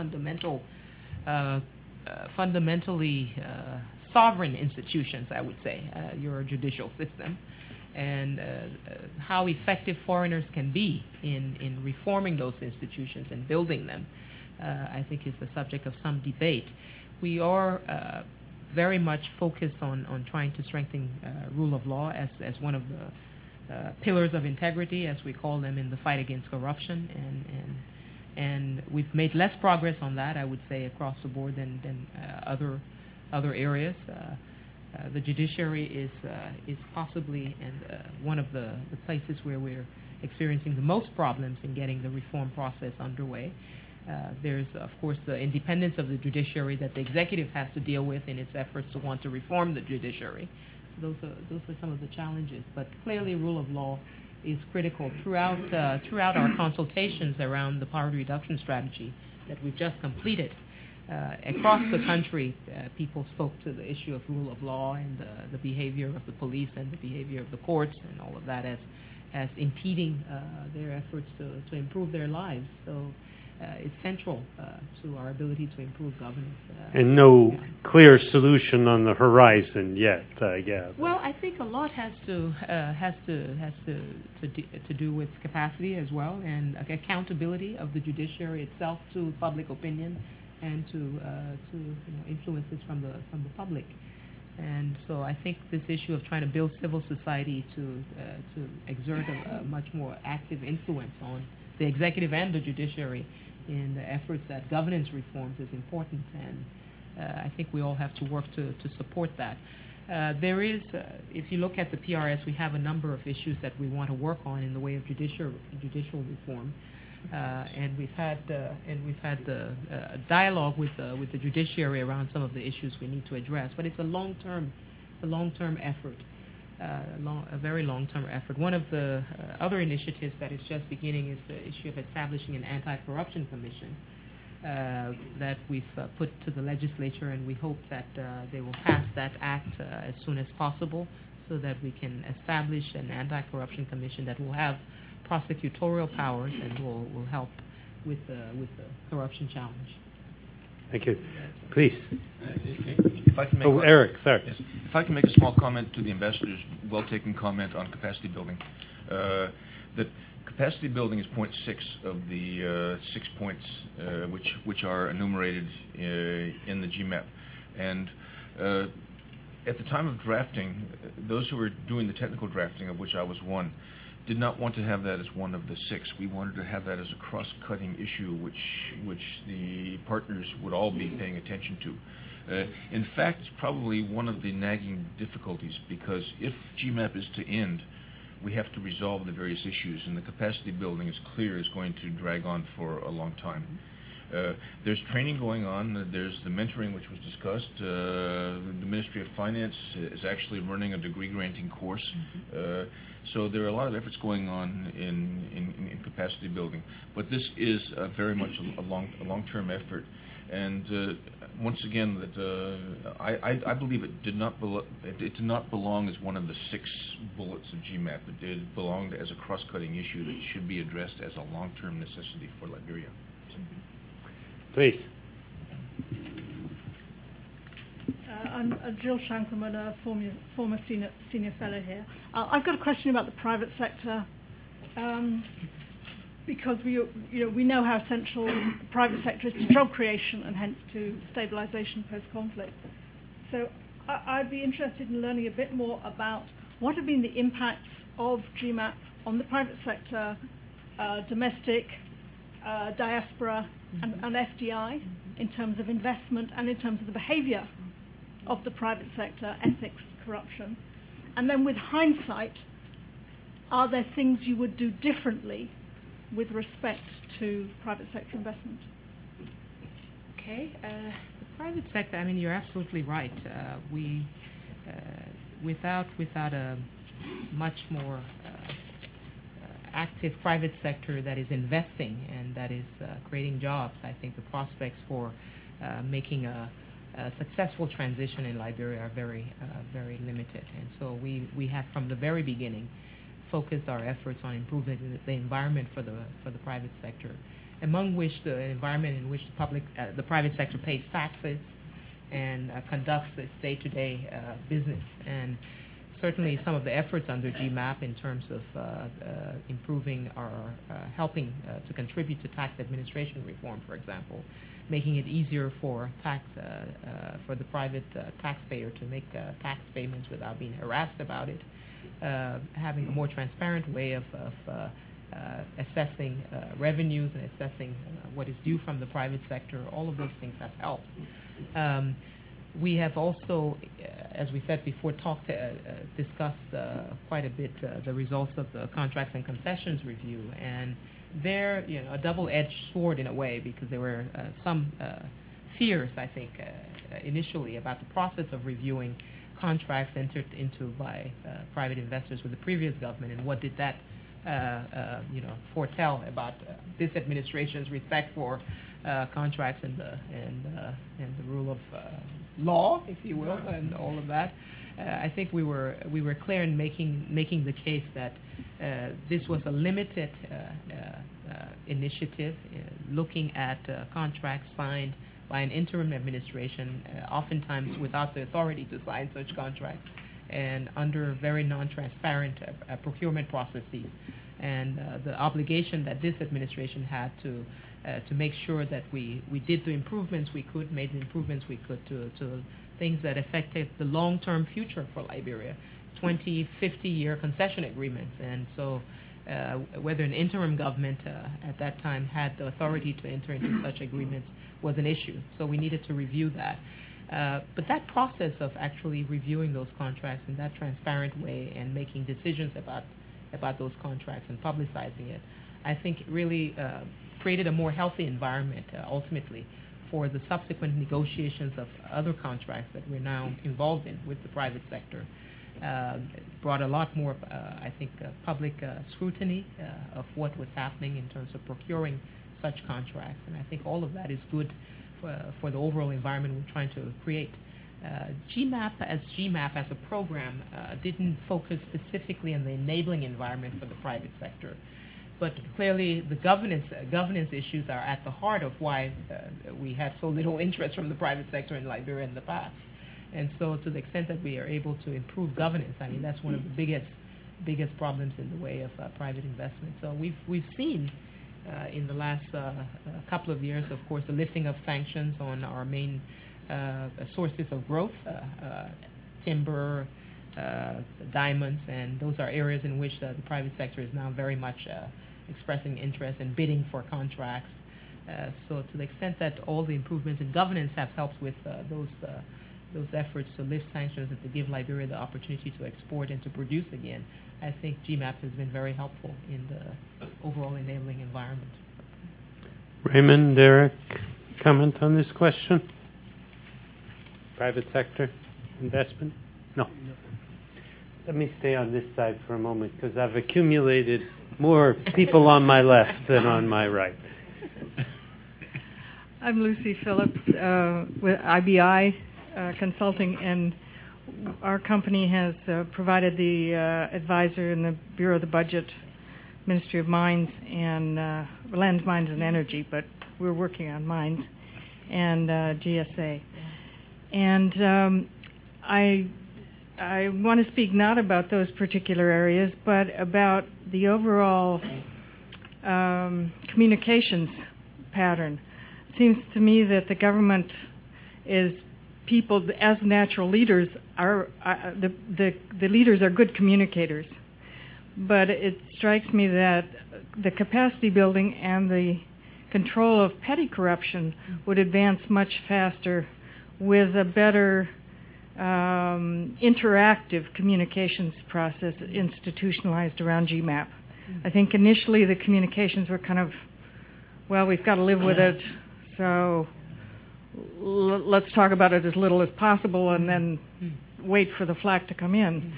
fundamentally sovereign institutions, I would say, your judicial system. And how effective foreigners can be in reforming those institutions and building them, I think, is the subject of some debate. We are very much focused on trying to strengthen rule of law as one of the pillars of integrity, as we call them, in the fight against corruption. And we've made less progress on that, I would say, across the board than other areas. The judiciary is possibly one of the places where we're experiencing the most problems in getting the reform process underway. There's, of course, the independence of the judiciary that the executive has to deal with in its efforts to want to reform the judiciary. So those are some of the challenges. But clearly, rule of law is critical throughout our consultations around the poverty reduction strategy that we've just completed. Across the country, people spoke to the issue of rule of law and the behavior of the police and the behavior of the courts and all of that as impeding their efforts to improve their lives. So it's central to our ability to improve governance. And no clear solution on the horizon yet, I guess. Well, I think a lot has to do with capacity as well, and accountability of the judiciary itself to public opinion, and to influences from the public. And so I think this issue of trying to build civil society to exert a much more active influence on the executive and the judiciary in the efforts at governance reforms is important, and I think we all have to work to support that. There is, if you look at the PRS, we have a number of issues that we want to work on in the way of judicial reform, and we've had the dialogue with the judiciary around some of the issues we need to address. But it's a long-term effort, a very long-term effort. One of the other initiatives that is just beginning is the issue of establishing an anti-corruption commission that we've put to the legislature, and we hope that they will pass that act as soon as possible so that we can establish an anti-corruption commission that will have prosecutorial powers and will help with the corruption challenge. Thank you. Please. If I can make Eric, sorry. Yes. If I can make a small comment to the ambassador's well-taken comment on capacity building. That capacity building is point 6 of the 6 points which are enumerated in the GMAP. And at the time of drafting, those who were doing the technical drafting, of which I was one, did not want to have that as one of the 6. We wanted to have that as a cross-cutting issue which the partners would all be paying attention to. In fact, it's probably one of the nagging difficulties, because if GMAP is to end, we have to resolve the various issues, and the capacity building is clear is going to drag on for a long time. There's training going on. There's the mentoring, which was discussed. The Ministry of Finance is actually running a degree-granting course. So there are a lot of efforts going on in capacity building. But this is very much a long-term effort. And once again, that I believe it did not belong as one of the 6 bullets of GMAP. It did belong as a cross-cutting issue that should be addressed as a long-term necessity for Liberia. Please. I'm Jill Shankelman, a former senior fellow here. I've got a question about the private sector, because we know how essential the private sector is to job creation and hence to stabilization post-conflict. So I'd be interested in learning a bit more about what have been the impacts of GMAP on the private sector, domestic, diaspora, and FDI in terms of investment and in terms of the behavior of the private sector, ethics, corruption. And then with hindsight, are there things you would do differently with respect to private sector investment? Okay. The private sector, I mean, you're absolutely right. Without a much more active private sector that is investing and that is creating jobs, I think the prospects for making a successful transition in Liberia are very limited. And so we have from the very beginning focused our efforts on improving the environment for the private sector, among which the environment in which the private sector pays taxes and conducts its day-to-day business. And certainly some of the efforts under GMAP in terms of improving or helping to contribute to tax administration reform, for example, making it easier for the private taxpayer to make tax payments without being harassed about it, having a more transparent way of assessing revenues and assessing what is due from the private sector. All of those things have helped. We have also, as we said before, discussed quite a bit the results of the contracts and concessions review, and they're a double-edged sword in a way, because there were some fears, I think, initially about the process of reviewing contracts entered into by private investors with the previous government, and what did that foretell about this administration's respect for contracts and the rule of law, if you will, and all of that. I think we were clear in making the case that this was a limited initiative, looking at contracts signed by an interim administration, oftentimes without the authority to sign such contracts, and under very non-transparent procurement processes, and the obligation that this administration had to make sure that we did the improvements we could, made the improvements we could to things that affected the long-term future for Liberia, 20, 50-year concession agreements. And so whether an interim government at that time had the authority to enter into such agreements was an issue. So we needed to review that. But that process of actually reviewing those contracts in that transparent way and making decisions about those contracts and publicizing it, I think really created a more healthy environment ultimately for the subsequent negotiations of other contracts that we're now involved in with the private sector. Brought a lot more, I think, public scrutiny of what was happening in terms of procuring such contracts. And I think all of that is good for the overall environment we're trying to create. GMAP as a program didn't focus specifically on the enabling environment for the private sector. But clearly the governance issues are at the heart of why we had so little interest from the private sector in Liberia in the past. And so to the extent that we are able to improve governance, I mean, that's one of the biggest problems in the way of private investment. So we've seen in the last couple of years, of course, the lifting of sanctions on our main sources of growth, timber, diamonds, and those are areas in which the private sector is now very much expressing interest and bidding for contracts. So to the extent that all the improvements in governance have helped with those efforts to lift sanctions and to give Liberia the opportunity to export and to produce again, I think GMAP has been very helpful in the overall enabling environment. Raymond, Derek, comment on this question? Private sector investment? No. Let me stay on this side for a moment because I've accumulated more people on my left than on my right. I'm Lucy Phillips with IBI Consulting, and our company has provided the advisor in the Bureau of the Budget, Ministry of Mines, and Land, Mines, and Energy, but we're working on mines, and GSA. And I want to speak not about those particular areas, but about the overall communications pattern. It seems to me that the government is people, as natural leaders, are the leaders are good communicators. But it strikes me that the capacity building and the control of petty corruption would advance much faster with a better interactive communications process institutionalized around GMAP. I think initially the communications were kind of, well, we've got to live with it, so let's talk about it as little as possible and then wait for the flak to come in.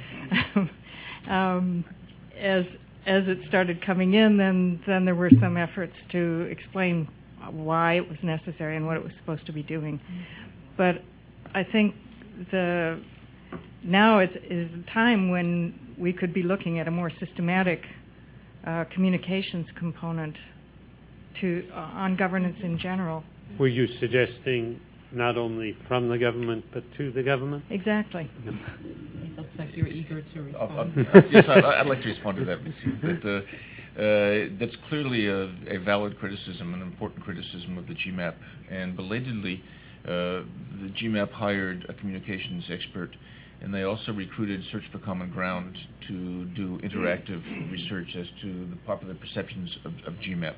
As it started coming in, then there were some efforts to explain why it was necessary and what it was supposed to be doing. But I think now is the time when we could be looking at a more systematic communications component on governance in general. Were you suggesting not only from the government but to the government? Exactly. It looks like you're eager to respond. Yes, I'd like to respond to that, Lucy. That's clearly a valid criticism, an important criticism of the GMAP. And belatedly, the GMAP hired a communications expert, and they also recruited Search for Common Ground to do interactive research as to the popular perceptions of GMAP.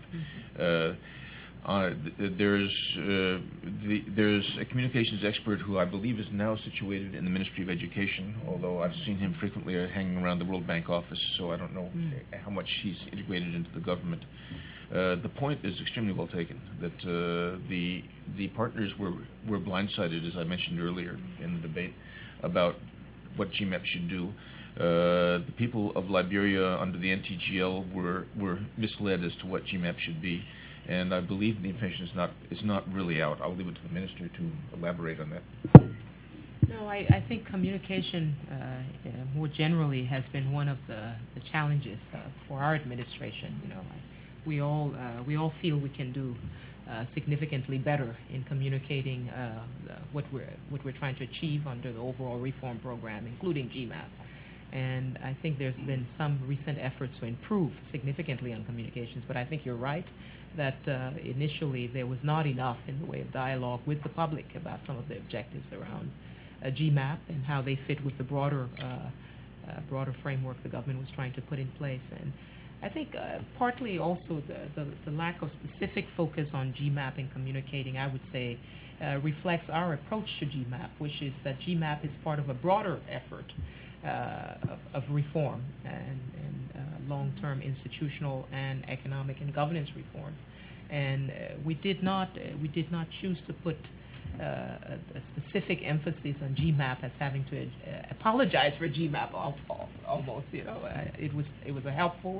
There's a communications expert who I believe is now situated in the Ministry of Education, although I've seen him frequently hanging around the World Bank office, so I don't know how much he's integrated into the government. The point is extremely well taken, that the partners were blindsided, as I mentioned earlier in the debate, about what GMAP should do. The people of Liberia under the NTGL were misled as to what GMAP should be, and I believe the information is not really out. I'll leave it to the minister to elaborate on that. No, I think communication more generally has been one of the challenges for our administration. You know, we all feel we can do significantly better in communicating what we're trying to achieve under the overall reform program, including GMAP. And I think there's been some recent efforts to improve significantly on communications, but I think you're right that initially there was not enough in the way of dialogue with the public about some of the objectives around GMAP and how they fit with the broader framework the government was trying to put in place. And I think partly also the lack of specific focus on GMAP in communicating, I would say, reflects our approach to GMAP, which is that GMAP is part of a broader effort of reform and long-term institutional and economic and governance reform. And we did not choose to put a specific emphasis on GMAP as having to apologize for GMAP almost. It is a helpful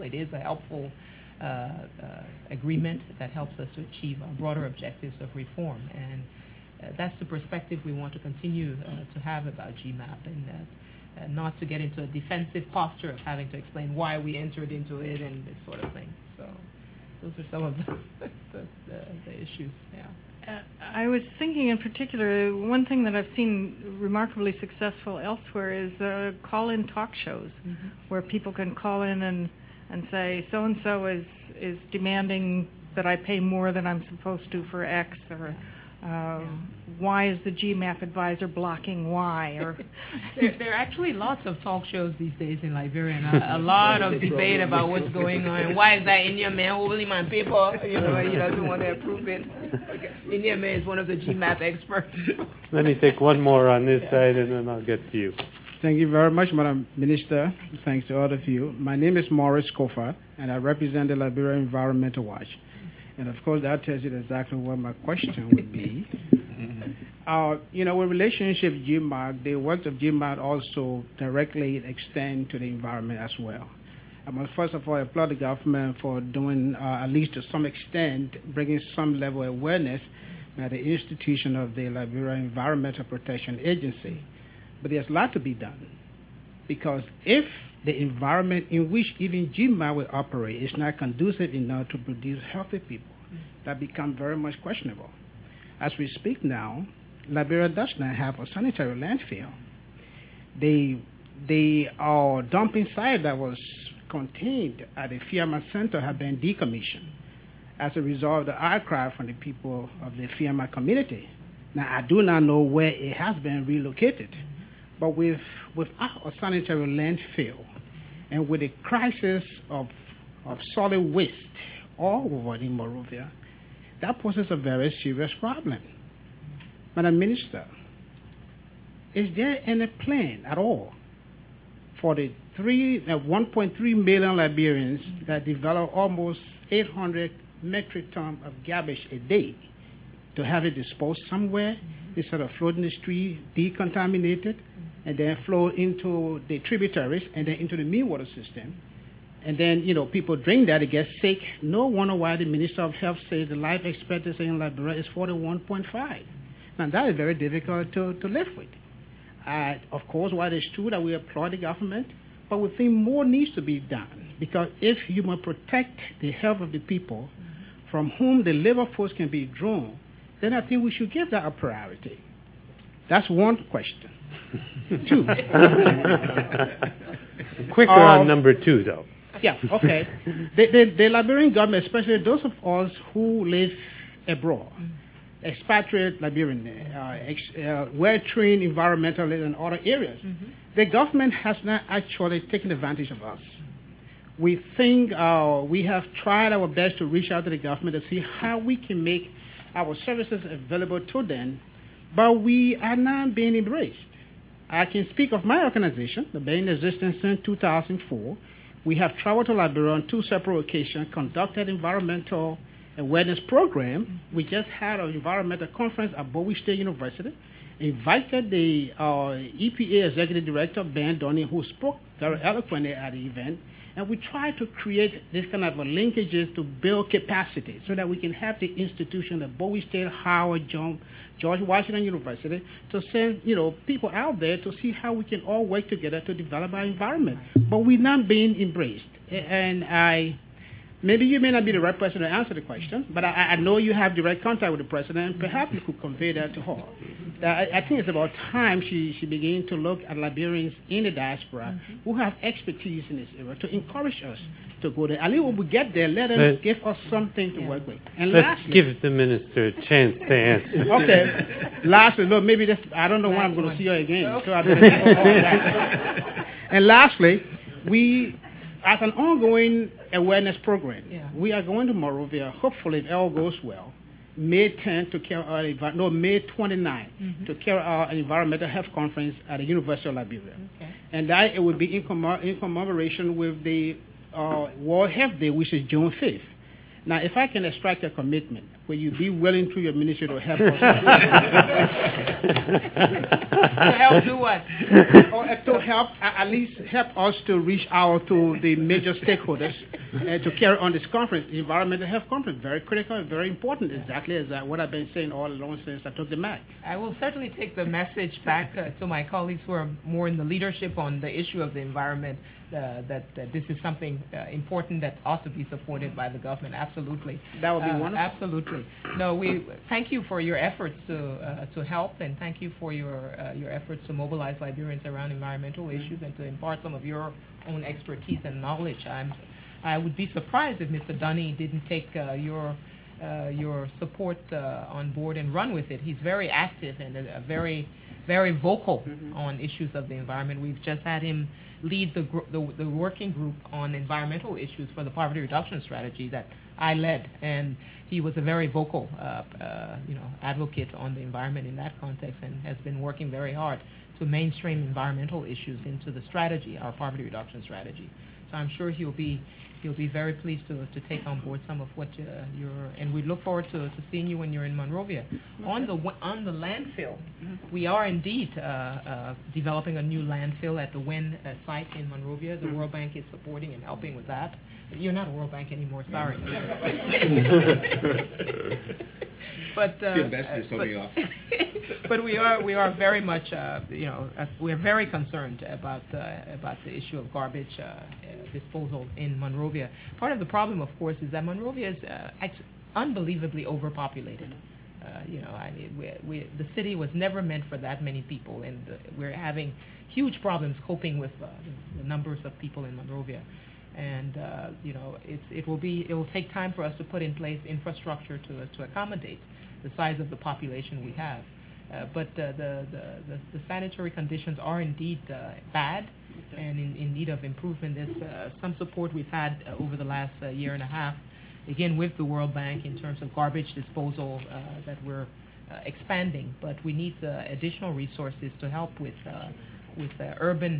agreement that helps us to achieve our broader objectives of reform, and that's the perspective we want to continue to have about GMAP, and not to get into a defensive posture of having to explain why we entered into it and this sort of thing. So those are some of the issues. Yeah. I was thinking in particular, one thing that I've seen remarkably successful elsewhere is call-in talk shows, where people can call in and say, so-and-so is demanding that I pay more than I'm supposed to for X, or why is the GMAP advisor blocking Y? Or there are actually lots of talk shows these days in Liberia, and a lot of debate about what's going on. Why is that Indian man holding my paper? He doesn't want to approve it. Okay. Indian man is one of the GMAP experts. Let me take one more on this side, and then I'll get to you. Thank you very much, Madam Minister. Thanks to all of you. My name is Maurice Kofa, and I represent the Liberia Environmental Watch. And of course, that tells you exactly what my question would be. With relationship to GMAP, the work of GMAP also directly extend to the environment as well. I must first of all applaud the government for doing, at least to some extent, bringing some level of awareness at the institution of the Liberia Environmental Protection Agency. But there's a lot to be done, because if the environment in which even GMAP will operate is not conducive enough to produce healthy people, that becomes very much questionable. As we speak now, Liberia does not have a sanitary landfill. The dumping site that was contained at the Fiamma Center have been decommissioned as a result of the outcry from the people of the Fiamma community. Now, I do not know where it has been relocated, but without a sanitary landfill, and with the crisis of solid waste all over in Monrovia, that poses a very serious problem. Madam Minister, is there any plan at all for the 1.3 million Liberians that develop almost 800 metric tons of garbage a day to have it disposed somewhere instead of floating the street, decontaminated, and then flow into the tributaries and then into the mean water system? And then, people drink that, they get sick. No wonder why the Minister of Health says the life expectancy in Liberia is 41.5. Now, that is very difficult to live with. Of course, while it's true that we applaud the government, but we think more needs to be done. Because if you must protect the health of the people from whom the labor force can be drawn, then I think we should give that a priority. That's one question. Two. Quicker on number two, though. Yeah, okay. The Liberian government, especially those of us who live abroad, expatriate Liberian, well-trained environmentalists in other areas, the government has not actually taken advantage of us. We think we have tried our best to reach out to the government to see how we can make our services available to them, but we are not being embraced. I can speak of my organization, the been in existence since 2004. We have traveled to Liberia on 2 separate occasions, conducted environmental awareness program. We just had an environmental conference at Bowie State University, invited the EPA Executive Director, Ben Donnie, who spoke very eloquently at the event, and we tried to create this kind of linkages to build capacity so that we can have the institution at Bowie State, Howard, George Washington University to send people out there to see how we can all work together to develop our environment. But we're not being embraced. And maybe you may not be the right person to answer the question, but I know you have direct contact with the president, and perhaps you could convey that to her. I think it's about time she began to look at Liberians in the diaspora who have expertise in this area to encourage us to go there. At least when we get there, let them give us something to work with. And let's give the minister a chance to answer. Okay. Lastly, look, maybe this, I don't know when I'm going to see her again. So I better. And lastly, we as an ongoing awareness program, Yeah. we are going to Monrovia, hopefully, if all goes well, May 10 to carry out, May 29 to carry out an environmental health conference at the University of Liberia. Okay. And that it will be in commemoration with the World Health Day, which is June 5th. Now, if I can extract a commitment, will you be willing through your ministry to help us? To help do what? Or to help, at least help us to reach out to the major stakeholders to carry on this conference, the Environmental Health Conference, very critical and very important, exactly as what I've been saying all along since I took the MAC. I will certainly take the message back to my colleagues who are more in the leadership on the issue of the environment, that this is something important that ought to be supported by the government. Absolutely. That would be wonderful. Absolutely. No, we thank you for your efforts to help, and thank you for your efforts to mobilize Liberians around environmental issues and to impart some of your own expertise and knowledge. I would be surprised if Mr. Dunny didn't take your support on board and run with it. He's very active and very, very vocal on issues of the environment. We've just had him lead the working group on environmental issues for the poverty reduction strategy that I led, and he was a very vocal advocate on the environment in that context, and has been working very hard to mainstream environmental issues into the strategy, our poverty reduction strategy. So I'm sure he'll be very pleased to take on board some of what and we look forward to seeing you when you're in Monrovia. On the landfill, we are indeed developing a new landfill at the WEN site in Monrovia. The World Bank is supporting and helping with that. You're not a World Bank anymore, sorry. But the ambassador's coming off. But we are very much we're very concerned about the issue of garbage disposal in Monrovia. Part of the problem, of course, is that Monrovia is unbelievably overpopulated. The city was never meant for that many people, and we're having huge problems coping with the numbers of people in Monrovia. And it will take time for us to put in place infrastructure to accommodate the size of the population we have. But the sanitary conditions are indeed bad and in need of improvement. There's some support we've had over the last year and a half, again with the World Bank in terms of garbage disposal that we're expanding. But we need additional resources to help with urban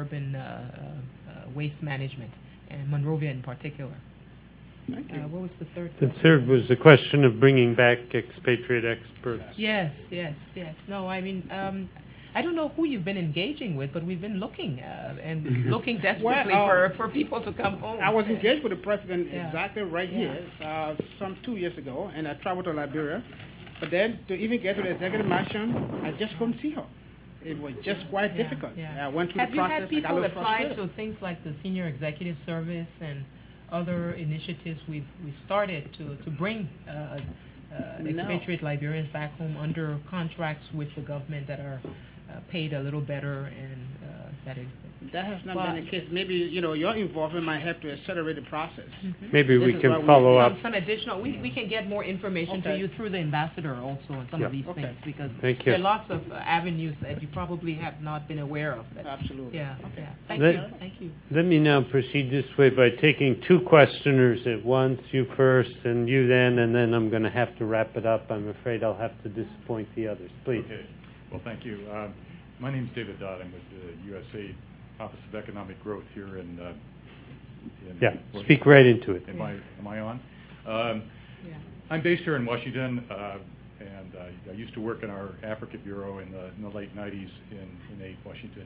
waste management, and Monrovia in particular. What was the third? The third was the question of bringing back expatriate experts. Yes. No, I mean, I don't know who you've been engaging with, but we've been looking and looking desperately for people to come home. I was engaged with the president exactly right here some 2 years ago, and I traveled to Liberia. But then to even get to the executive mansion, I just couldn't see her. It was just quite difficult. I went through the process. Have you had people apply to things like the Senior Executive Service and other initiatives we've started to bring expatriate Liberians back home under contracts with the government that are paid a little better, and that has not been the case. Maybe your involvement might help to accelerate the process. Maybe we can follow up. Some additional. We can get more information to you through the ambassador also on some of these things, because there are lots of avenues that you probably have not been aware of. Absolutely. Thank you. Let me now proceed this way by taking two questioners at once, you first and you then, and then I'm going to have to wrap it up. I'm afraid I'll have to disappoint the others. Please. Okay. Well, thank you. My name is David Dodd. I'm with the USAID Office of Economic Growth here in speak right into it. Am I on? I'm based here in Washington, and I used to work in our Africa Bureau in the late 90s in Washington.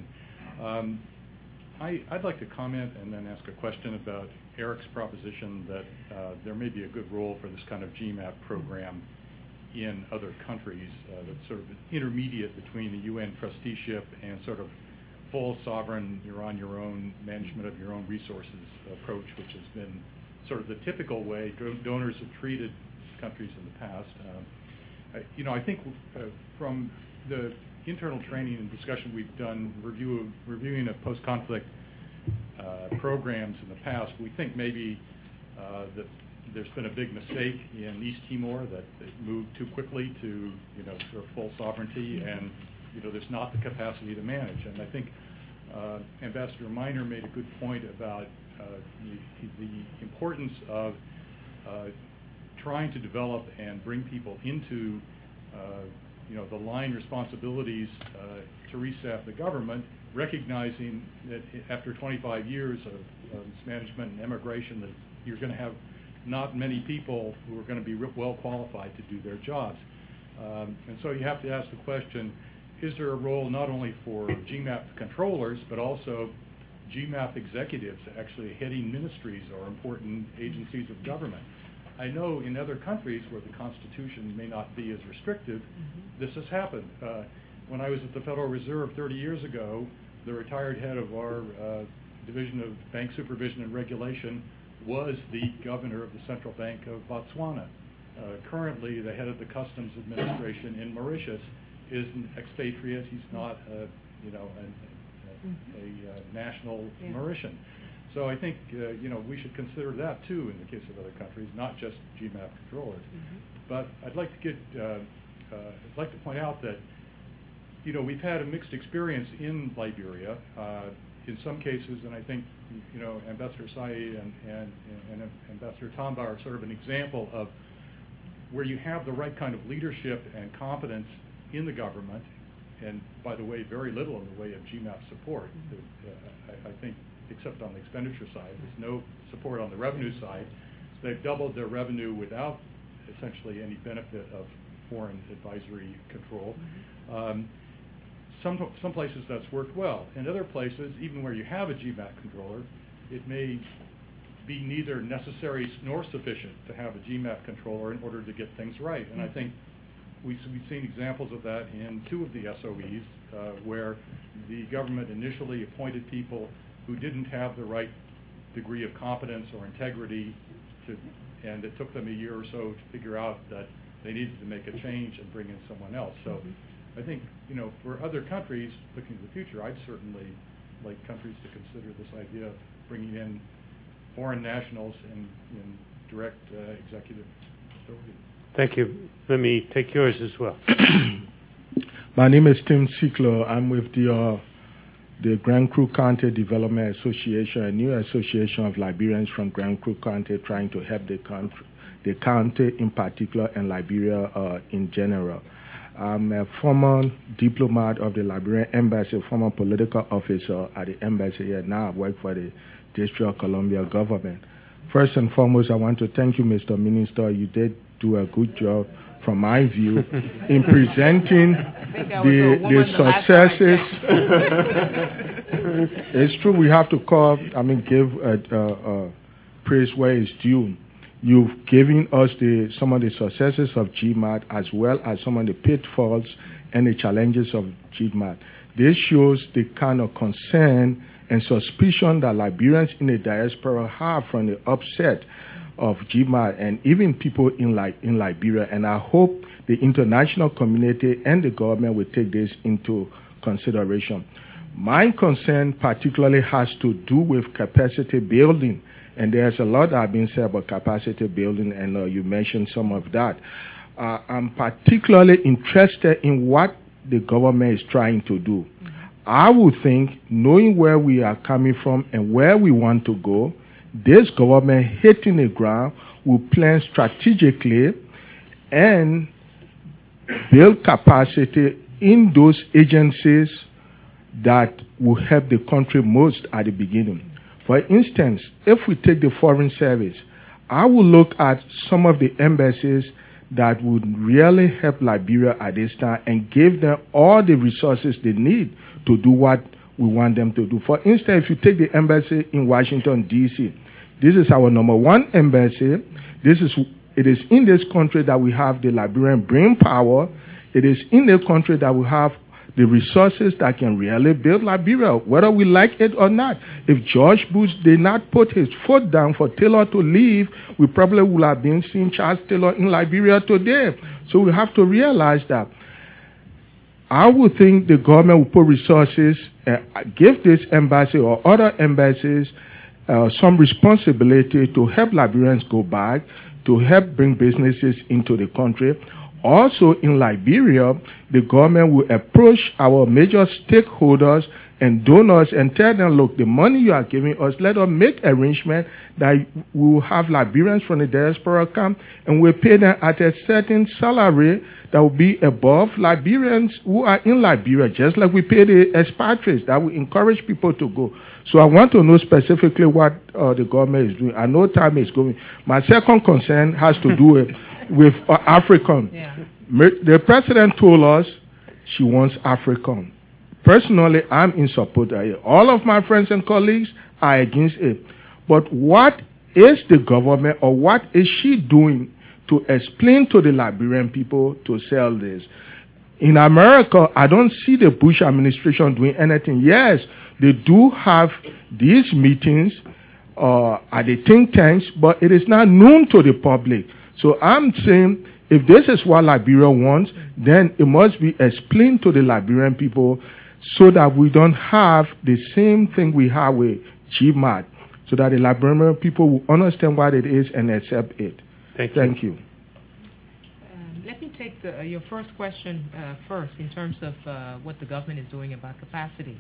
I'd like to comment and then ask a question about Eric's proposition that there may be a good role for this kind of GMAP program in other countries, that's sort of intermediate between the UN trusteeship and sort of full sovereign, you're on your own, management of your own resources approach, which has been sort of the typical way donors have treated countries in the past. I think from the internal training and discussion we've done, reviewing of post-conflict programs in the past, we think maybe that there's been a big mistake in East Timor that it moved too quickly to sort of full sovereignty, and there's not the capacity to manage. And I think Ambassador Miner made a good point about the importance of trying to develop and bring people into the line responsibilities to restaff the government, recognizing that after 25 years of mismanagement and immigration, that you're going to have not many people who are going to be well qualified to do their jobs. And so you have to ask the question, is there a role not only for GMAP controllers, but also GMAP executives actually heading ministries or important agencies of government? I know in other countries where the Constitution may not be as restrictive, this has happened. When I was at the Federal Reserve 30 years ago, the retired head of our Division of Bank Supervision and Regulation was the governor of the Central Bank of Botswana. Currently, the head of the Customs Administration in Mauritius is an expatriate. He's not a national Mauritian. So I think we should consider that too in the case of other countries, not just GMAP controllers. But I'd like to point out that we've had a mixed experience in Liberia. In some cases, and I think Ambassador Saye and Ambassador Tamba are sort of an example of where you have the right kind of leadership and competence in the government, and by the way, very little in the way of GMAP support. I think, except on the expenditure side, there's no support on the revenue side. They've doubled their revenue without essentially any benefit of foreign advisory control. Some places that's worked well. In other places, even where you have a GMAP controller, it may be neither necessary nor sufficient to have a GMAP controller in order to get things right. And I think we've seen examples of that in two of the SOEs where the government initially appointed people who didn't have the right degree of competence or integrity, and it took them a year or so to figure out that they needed to make a change and bring in someone else. So I think, for other countries looking to the future, I'd certainly like countries to consider this idea of bringing in foreign nationals in direct executive authority. Thank you. Let me take yours as well. My name is Tim Siklo. I'm with the Grand Cru County Development Association, a new association of Liberians from Grand Cru County trying to help the county in particular and Liberia in general. I'm a former diplomat of the Liberian Embassy, former political officer at the embassy here. Now I work for the District of Columbia government. First and foremost, I want to thank you, Mr. Minister. You did do a good job, from my view, in presenting the successes. It's true, we have to give praise where it's due. You've given us some of the successes of GMAT as well as some of the pitfalls and the challenges of GMAT. This shows the kind of concern and suspicion that Liberians in the diaspora have from the upset of GMAT and even people in Liberia. And I hope the international community and the government will take this into consideration. My concern particularly has to do with capacity building. And there's a lot that has been said about capacity building, and you mentioned some of that. I'm particularly interested in what the government is trying to do. I would think, knowing where we are coming from and where we want to go, this government hitting the ground will plan strategically and build capacity in those agencies that will help the country most at the beginning. For instance, if we take the Foreign Service, I will look at some of the embassies that would really help Liberia at this time and give them all the resources they need to do what we want them to do. For instance, if you take the embassy in Washington, D.C., this is our number one embassy. It is in this country that we have the Liberian brain power. It is in the country that we have the resources that can really build Liberia, whether we like it or not. If George Bush did not put his foot down for Taylor to leave, we probably would have been seeing Charles Taylor in Liberia today. So we have to realize that. I would think the government will put resources, give this embassy or other embassies some responsibility to help Liberians go back, to help bring businesses into the country. Also in Liberia, the government will approach our major stakeholders and donors and tell them, look, the money you are giving us, let us make arrangement that we will have Liberians from the diaspora come and we'll pay them at a certain salary that will be above Liberians who are in Liberia, just like we pay the expatriates. That will encourage people to go. So I want to know specifically what the government is doing. I know time is going. My second concern has to do with African. Yeah. The president told us she wants African. Personally, I'm in support of it. All of my friends and colleagues are against it. But what is the government or what is she doing to explain to the Liberian people to sell this? In America, I don't see the Bush administration doing anything. Yes, they do have these meetings at the think tanks, but it is not known to the public. So I'm saying if this is what Liberia wants, then it must be explained to the Liberian people so that we don't have the same thing we have with GMAT, so that the Liberian people will understand what it is and accept it. Thank you. Let me take your first question first in terms of what the government is doing about capacity.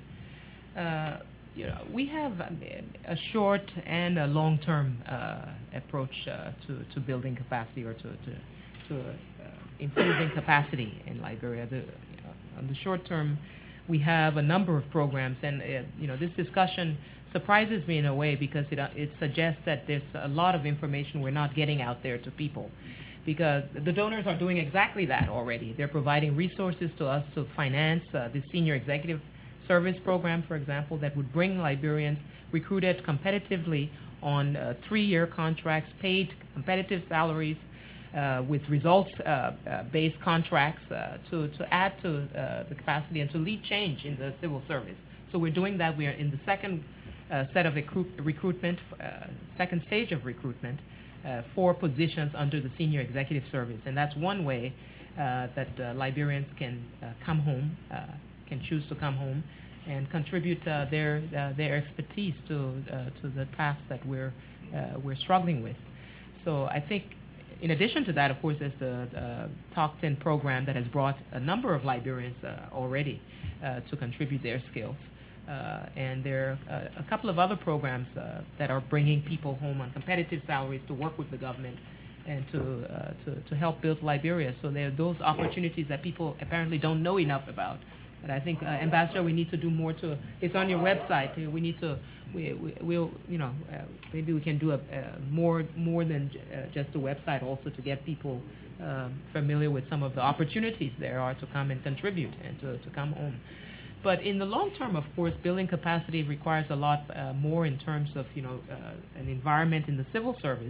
We have a short and a long-term approach to building capacity or to improving capacity in Liberia. On the short term, we have a number of programs, and this discussion surprises me in a way because it suggests that there's a lot of information we're not getting out there to people, because the donors are doing exactly that already. They're providing resources to us to finance the Senior Executive Service program, for example, that would bring Liberians recruited competitively on 3-year contracts, paid competitive salaries, with results-based contracts to add to the capacity and to lead change in the civil service. So we're doing that. We are in the second set of recruitment, second stage of recruitment for positions under the Senior Executive Service. And that's one way that Liberians can come home, can choose to come home and contribute their expertise to the task that we're struggling with. So I think, in addition to that, of course, there's the Talk 10 program that has brought a number of Liberians already to contribute their skills. And there are a couple of other programs that are bringing people home on competitive salaries to work with the government and to help build Liberia. So there are those opportunities that people apparently don't know enough about. And I think, Ambassador, we need to do more to. It's on your website. We need to. We'll maybe we can do more than just a website, also to get people familiar with some of the opportunities there are to come and contribute and to come home. But in the long term, of course, building capacity requires a lot more in terms of an environment in the civil service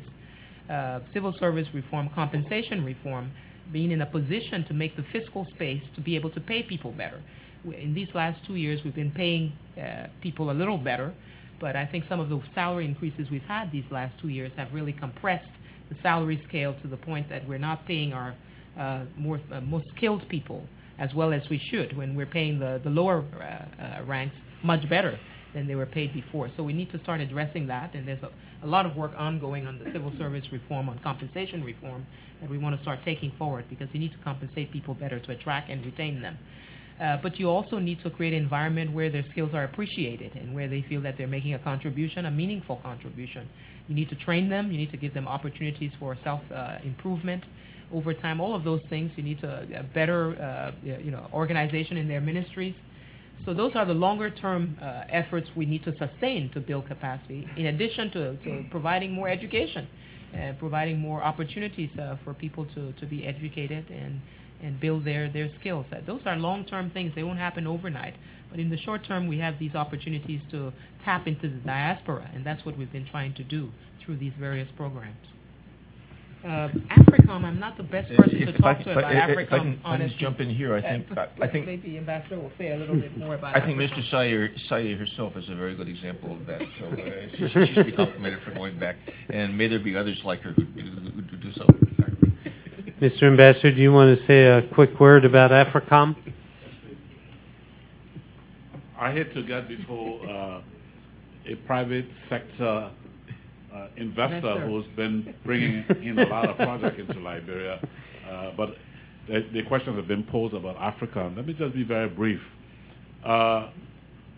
reform, compensation reform, being in a position to make the fiscal space to be able to pay people better. In these last 2 years, we've been paying people a little better, but I think some of the salary increases we've had these last 2 years have really compressed the salary scale to the point that we're not paying our most skilled people as well as we should, when we're paying the lower ranks much better than they were paid before. So we need to start addressing that, and there's a lot of work ongoing on the civil service reform, on compensation reform, that we want to start taking forward, because you need to compensate people better to attract and retain them. But you also need to create an environment where their skills are appreciated and where they feel that they're making a contribution, a meaningful contribution. You need to train them. You need to give them opportunities for self-improvement over time. All of those things. You need to better organization in their ministries. So those are the longer-term efforts we need to sustain to build capacity, in addition to providing more education and providing more opportunities for people to be educated and build their skills. Those are long-term things. They won't happen overnight. But in the short term, we have these opportunities to tap into the diaspora, and that's what we've been trying to do through these various programs. AFRICOM, I'm not the best person to talk to about AFRICOM, honestly. I just jump in here. I think maybe Ambassador will say a little bit more about I think Mr. Saye herself is a very good example of that. So she should be complimented for going back, and may there be others like her who do so. Mr. Ambassador, do you want to say a quick word about AFRICOM? I hate to get before a private sector investor who's been bringing in a lot of projects into Liberia, but the questions have been posed about Africa. Let me just be very brief.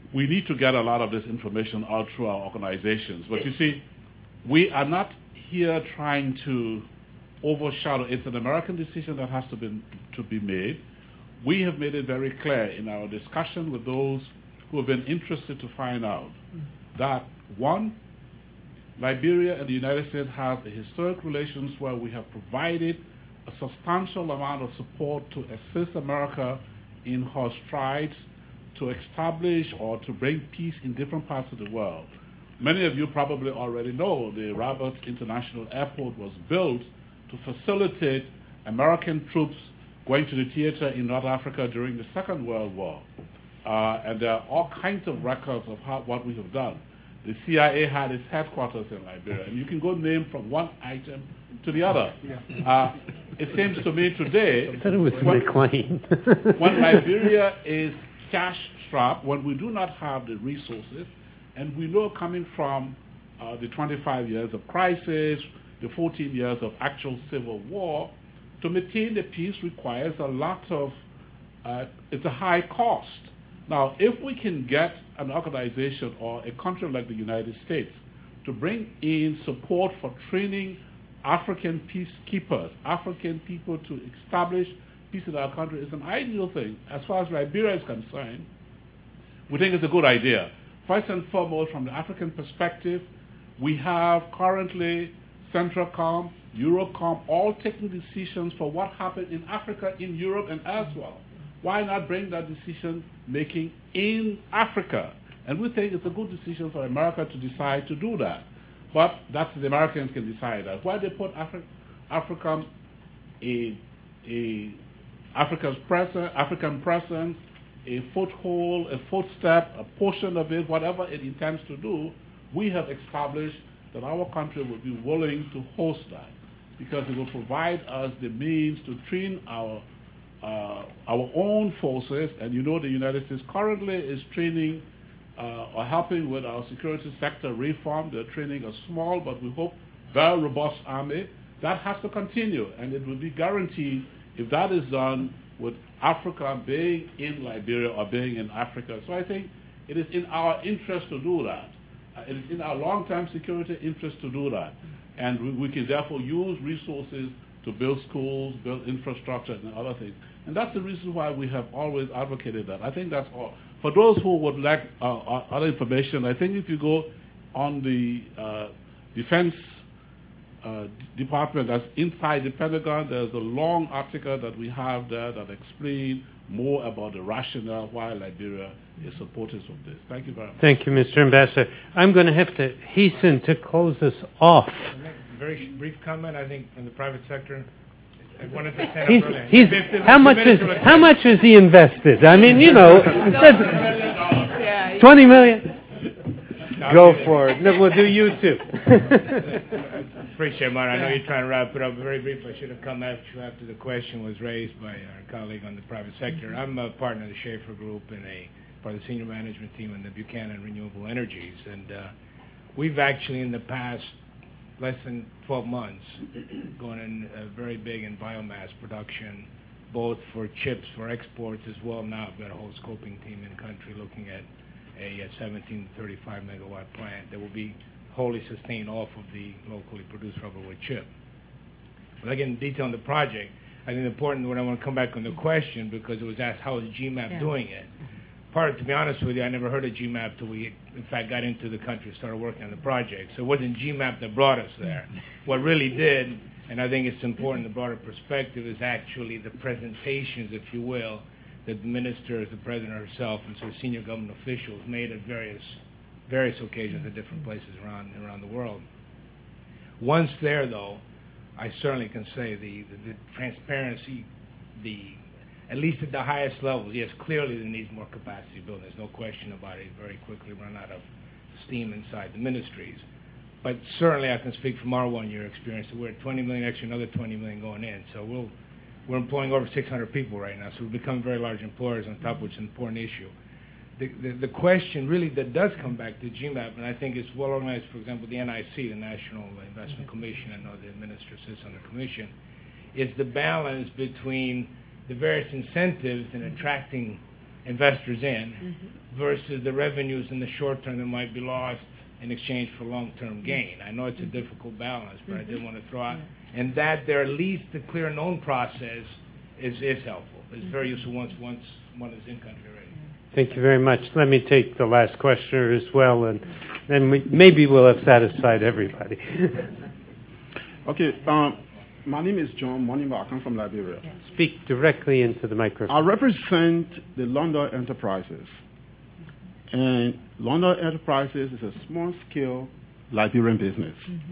we need to get a lot of this information out through our organizations. But you see, we are not here trying to overshadow. It's an American decision that has to be made. We have made it very clear in our discussion with those who have been interested to find out that, one, Liberia and the United States have a historic relations where we have provided a substantial amount of support to assist America in her strides to establish or to bring peace in different parts of the world. Many of you probably already know the Rabat International Airport was built to facilitate American troops going to the theater in North Africa during the Second World War. And there are all kinds of records of what we have done. The CIA had its headquarters in Liberia, and you can go name from one item to the other. It seems to me today, I thought it was McLean. when Liberia is cash-strapped, when we do not have the resources, and we know coming from the 25 years of crisis, the 14 years of actual civil war, to maintain the peace requires a lot of, it's a high cost. Now, if we can get an organization or a country like the United States to bring in support for training African peacekeepers, African people to establish peace in our country, is an ideal thing. As far as Liberia is concerned, we think it's a good idea. First and foremost, from the African perspective, we have currently Centracom, Eurocom, all taking decisions for what happened in Africa, in Europe, and elsewhere. Why not bring that decision making in Africa? And we think it's a good decision for America to decide to do that. But that's the Americans can decide that. Why they put African presence, a foothold, a footstep, a portion of it, whatever it intends to do, we have established that our country will be willing to host that, because it will provide us the means to train our own forces. And you know, the United States currently is training or helping with our security sector reform. They're training a small, but we hope very robust army. That has to continue, and it will be guaranteed if that is done with Africa being in Liberia or being in Africa. So I think it is in our interest to do that. It is in our long-term security interest to do that. And we can therefore use resources to build schools, build infrastructure, and other things. And that's the reason why we have always advocated that. I think that's all. For those who would like other information, I think if you go on the Defense Department, that's inside the Pentagon, there's a long article that we have there that explains more about the rationale why Liberia is supporters of this. Thank you very much. Thank you, Mr. Ambassador. I'm going to have to hasten to close us off. Very brief comment, I think, from the private sector. I wanted to stand up earlier. How much has he invested? I mean, you know, 20 million. Go for it. No, we'll do you too. Appreciate it, Martin. I know you're trying to wrap it up. Very brief. I should have come after the question was raised by our colleague on the private sector. I'm a partner of the Schaefer Group and a part of the senior management team in the Buchanan Renewable Energies. And we've actually, in the past less than 12 months, gone in very big in biomass production, both for chips for exports as well. Now I've got a whole scoping team in country looking at a 17 to 35 megawatt plant that will be wholly sustained off of the locally produced rubber wood chip. But again, detail on the project, I think the important when I want to come back on the question, because it was asked how is GMAP doing it. To be honest with you, I never heard of GMAP till we, in fact, got into the country and started working on the project. So it wasn't GMAP that brought us there. What really did, and I think it's important, the broader perspective, is actually the presentations, if you will, that the ministers, the president herself, and so senior government officials made at various occasions at different places around the world. Once there, though, I certainly can say the transparency, at least at the highest levels, yes, clearly there needs more capacity building. There's no question about it. Very quickly run out of steam inside the ministries. But certainly I can speak from our one-year experience that we're at 20 million extra, another 20 million going in. So we're employing over 600 people right now. So we've become very large employers, on top of which is an important issue. The question really that does come back to GMAP, and I think it's well organized, for example, the NIC, the National Investment Commission, I know the minister sits on the commission, is the balance between the various incentives in attracting investors in versus the revenues in the short term that might be lost in exchange for long-term gain. I know it's a difficult balance, but I did want to throw out. And that there at least the clear known process is helpful. It's very useful once one is in country already. Thank you very much. Let me take the last questioner as well, and then maybe we'll have satisfied everybody. Okay, my name is John Monimba. I come from Liberia. Speak directly into the microphone. I represent the London Enterprises. And London Enterprises is a small-scale Liberian business.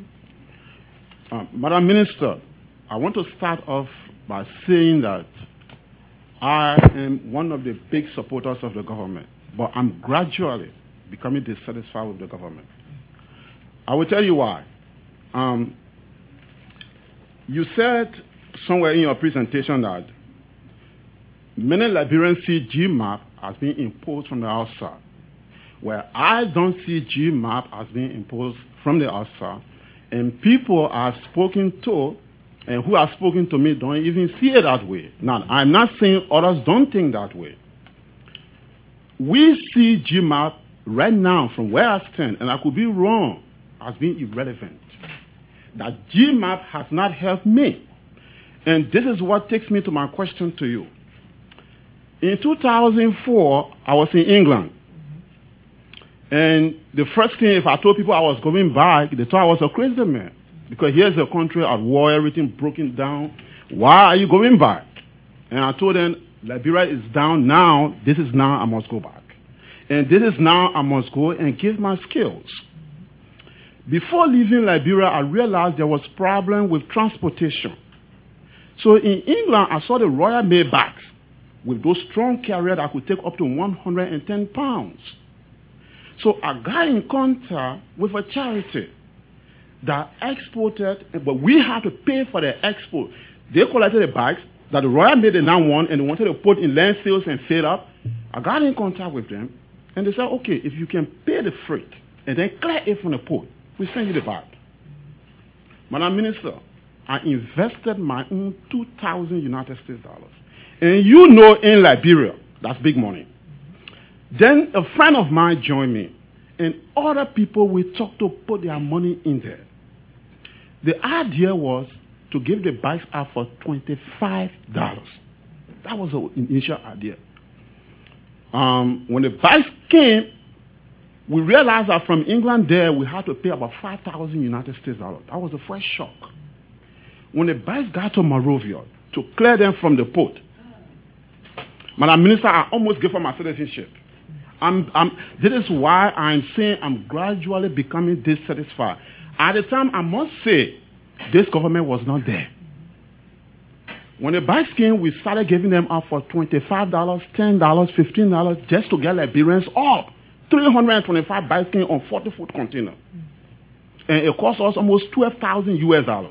Madam Minister, I want to start off by saying that I am one of the big supporters of the government, but I'm gradually becoming dissatisfied with the government. I will tell you why. You said somewhere in your presentation that many Liberians see GMAP as being imposed from the outside. Well, I don't see GMAP as being imposed from the outside, and people I've spoken to and who have spoken to me don't even see it that way. Now, I'm not saying others don't think that way. We see GMAP right now from where I stand, and I could be wrong, as being irrelevant. That GMAP has not helped me. And this is what takes me to my question to you. In 2004, I was in England. And the first thing, if I told people I was going back, they thought I was a crazy man. Because here's a country at war, everything broken down. Why are you going back? And I told them, Liberia is down now. This is now I must go back. And this is now I must go and give my skills. Before leaving Liberia, I realized there was a problem with transportation. So in England, I saw the Royal Maybachs with those strong carriers that could take up to 110 pounds. So I got in contact with a charity that exported, but we had to pay for the export. They collected the bags that the Royal Mail did not want, and they wanted to put in landfills and fill up. I got in contact with them, and they said, okay, if you can pay the freight and then clear it from the port, we send you the bag. Madam Minister, I invested my own 2,000 United States dollars. And you know in Liberia, that's big money. Then a friend of mine joined me, and other people we talked to put their money in there. The idea was to give the bikes out for $25. That was the initial idea. When the bikes came, we realized that from England there, we had to pay about 5,000 United States dollars. That was the first shock. When the bikes got to Monrovia, to clear them from the port, Madam Minister, I almost gave her my citizenship. This is why I'm saying I'm gradually becoming dissatisfied. At the time, I must say, this government was not there. When the bikes came, we started giving them out for $25, $10, $15, just to get Liberians up. 325 bikes came on 40-foot container. And it cost us almost $12,000 US.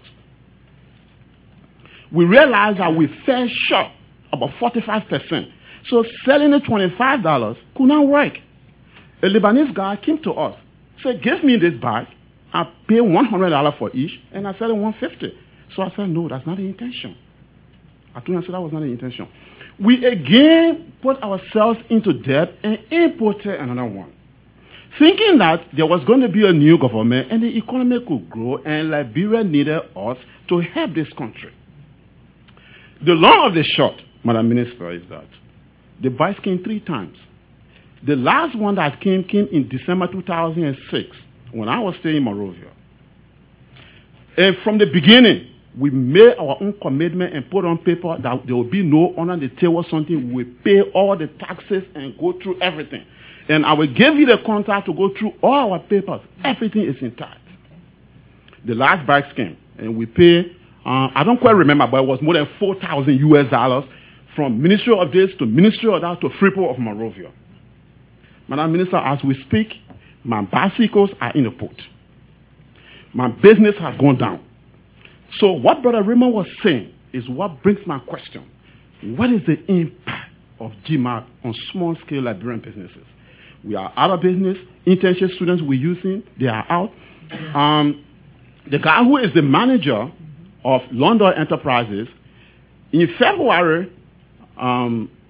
We realized that we fell short about 45%. So selling the $25 could not work. A Lebanese guy came to us, said, give me this bag. I pay $100 for each, and I sell it $150. So I said, no, that's not the intention. I told him, I said, that was not the intention. We again put ourselves into debt and imported another one, thinking that there was going to be a new government and the economy could grow, and Liberia needed us to help this country. The long of the short, Madam Minister, is that the bikes came 3 times. The last one that came in December 2006, when I was staying in Monrovia. And from the beginning, we made our own commitment and put on paper that there will be no under the table something. We pay all the taxes and go through everything. And I will give you the contract to go through all our papers. Everything is intact. The last bikes came, and we pay, I don't quite remember, but it was more than $4,000 US from Ministry of this to Ministry of that to Freeport of Monrovia. Madam Minister, as we speak, my bicycles are in the port. My business has gone down. So what Brother Raymond was saying is what brings my question. What is the impact of GMAP on small-scale Liberian businesses? We are out of business. Internship students we're using, they are out. The guy who is the manager of London Enterprises, in February,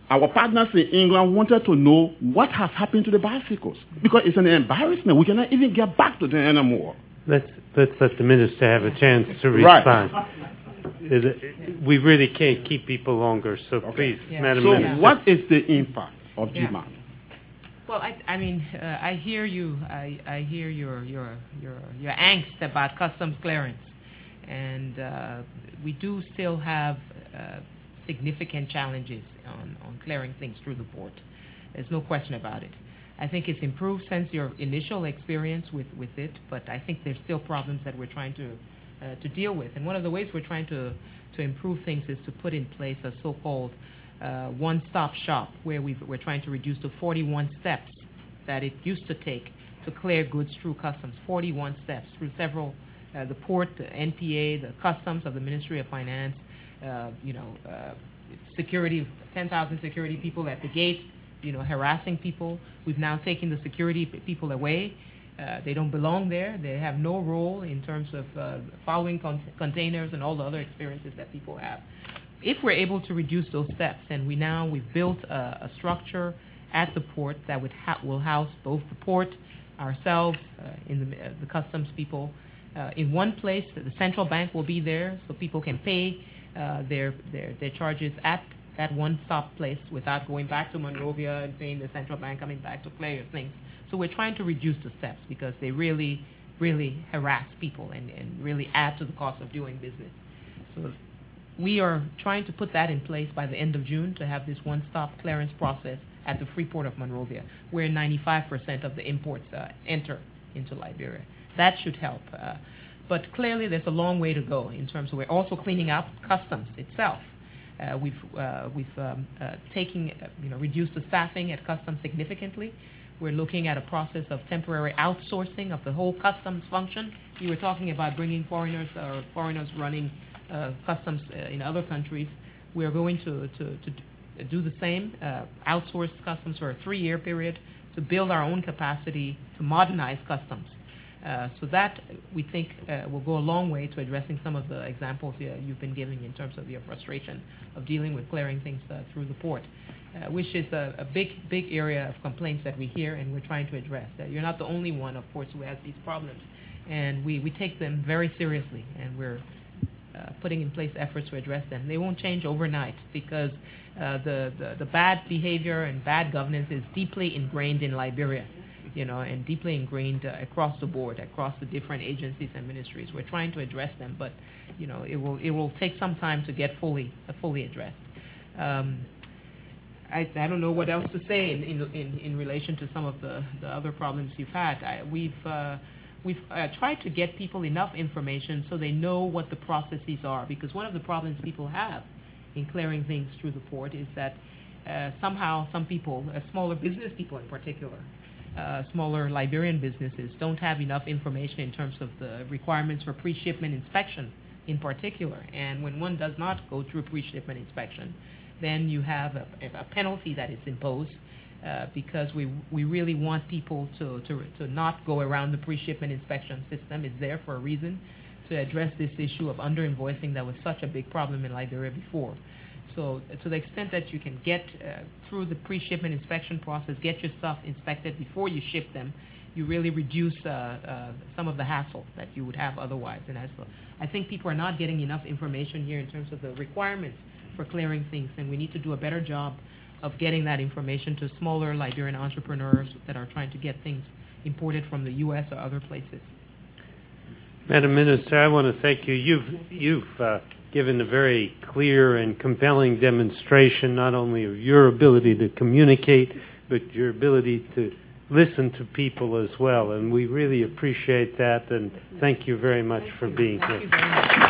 our partners in England wanted to know what has happened to the bicycles because it's an embarrassment. We cannot even get back to them anymore. Let's let the minister have a chance to respond. Right. We really can't keep people longer, so please, Madam Minister. So what is the impact of GMAP? Well, I hear you. I hear your angst about customs clearance, and we do still have significant challenges on clearing things through the port. There's no question about it. I think it's improved since your initial experience with it, but I think there's still problems that we're trying to deal with. And one of the ways we're trying to improve things is to put in place a so-called one-stop shop where we're trying to reduce to 41 steps that it used to take to clear goods through customs. 41 steps through several, the port, the NPA, the customs of the Ministry of Finance, security, 10,000 security people at the gate, harassing people. We've now taken the security people away. They don't belong there. They have no role in terms of following containers and all the other experiences that people have. If we're able to reduce those steps, and we've built a structure at the port that will house both the port, ourselves, the customs people, in one place. The central bank will be there, so people can pay their charges at that one-stop place without going back to Monrovia and paying the central bank, coming back to clear things. So we're trying to reduce the steps because they really, really harass people and really add to the cost of doing business. So we are trying to put that in place by the end of June to have this one-stop clearance process at the free port of Monrovia, where 95% of the imports enter into Liberia. That should help. But clearly there's a long way to go in terms of we're also cleaning up customs itself. We've reduced the staffing at customs significantly. We're looking at a process of temporary outsourcing of the whole customs function. You were talking about bringing foreigners or foreigners running customs in other countries. We are going to do the same, outsource customs for a 3-year period to build our own capacity to modernize customs. So that, we think, will go a long way to addressing some of the examples you've been giving in terms of your frustration of dealing with clearing things through the port, which is a big area of complaints that we hear and we're trying to address. You're not the only one, of course, who has these problems. And we take them very seriously, and we're putting in place efforts to address them. They won't change overnight because the bad behavior and bad governance is deeply ingrained in Liberia. And deeply ingrained across the board, across the different agencies and ministries. We're trying to address them, but it will take some time to get fully addressed. I don't know what else to say in relation to some of the other problems you've had. We've tried to get people enough information so they know what the processes are, because one of the problems people have in clearing things through the port is that somehow some people, smaller business people in particular, smaller Liberian businesses don't have enough information in terms of the requirements for pre-shipment inspection in particular. And when one does not go through pre-shipment inspection, then you have a penalty that is imposed because we really want people to not go around the pre-shipment inspection system. It's there for a reason, to address this issue of under-invoicing that was such a big problem in Liberia before. So to the extent that you can get through the pre-shipment inspection process, get your stuff inspected before you ship them, you really reduce some of the hassle that you would have otherwise. And I think people are not getting enough information here in terms of the requirements for clearing things, and we need to do a better job of getting that information to smaller Liberian entrepreneurs that are trying to get things imported from the U.S. or other places. Madam Minister, I want to thank you. You've given a very clear and compelling demonstration not only of your ability to communicate, but your ability to listen to people as well. And we really appreciate that, and thank you very much for being here. Thank you very much.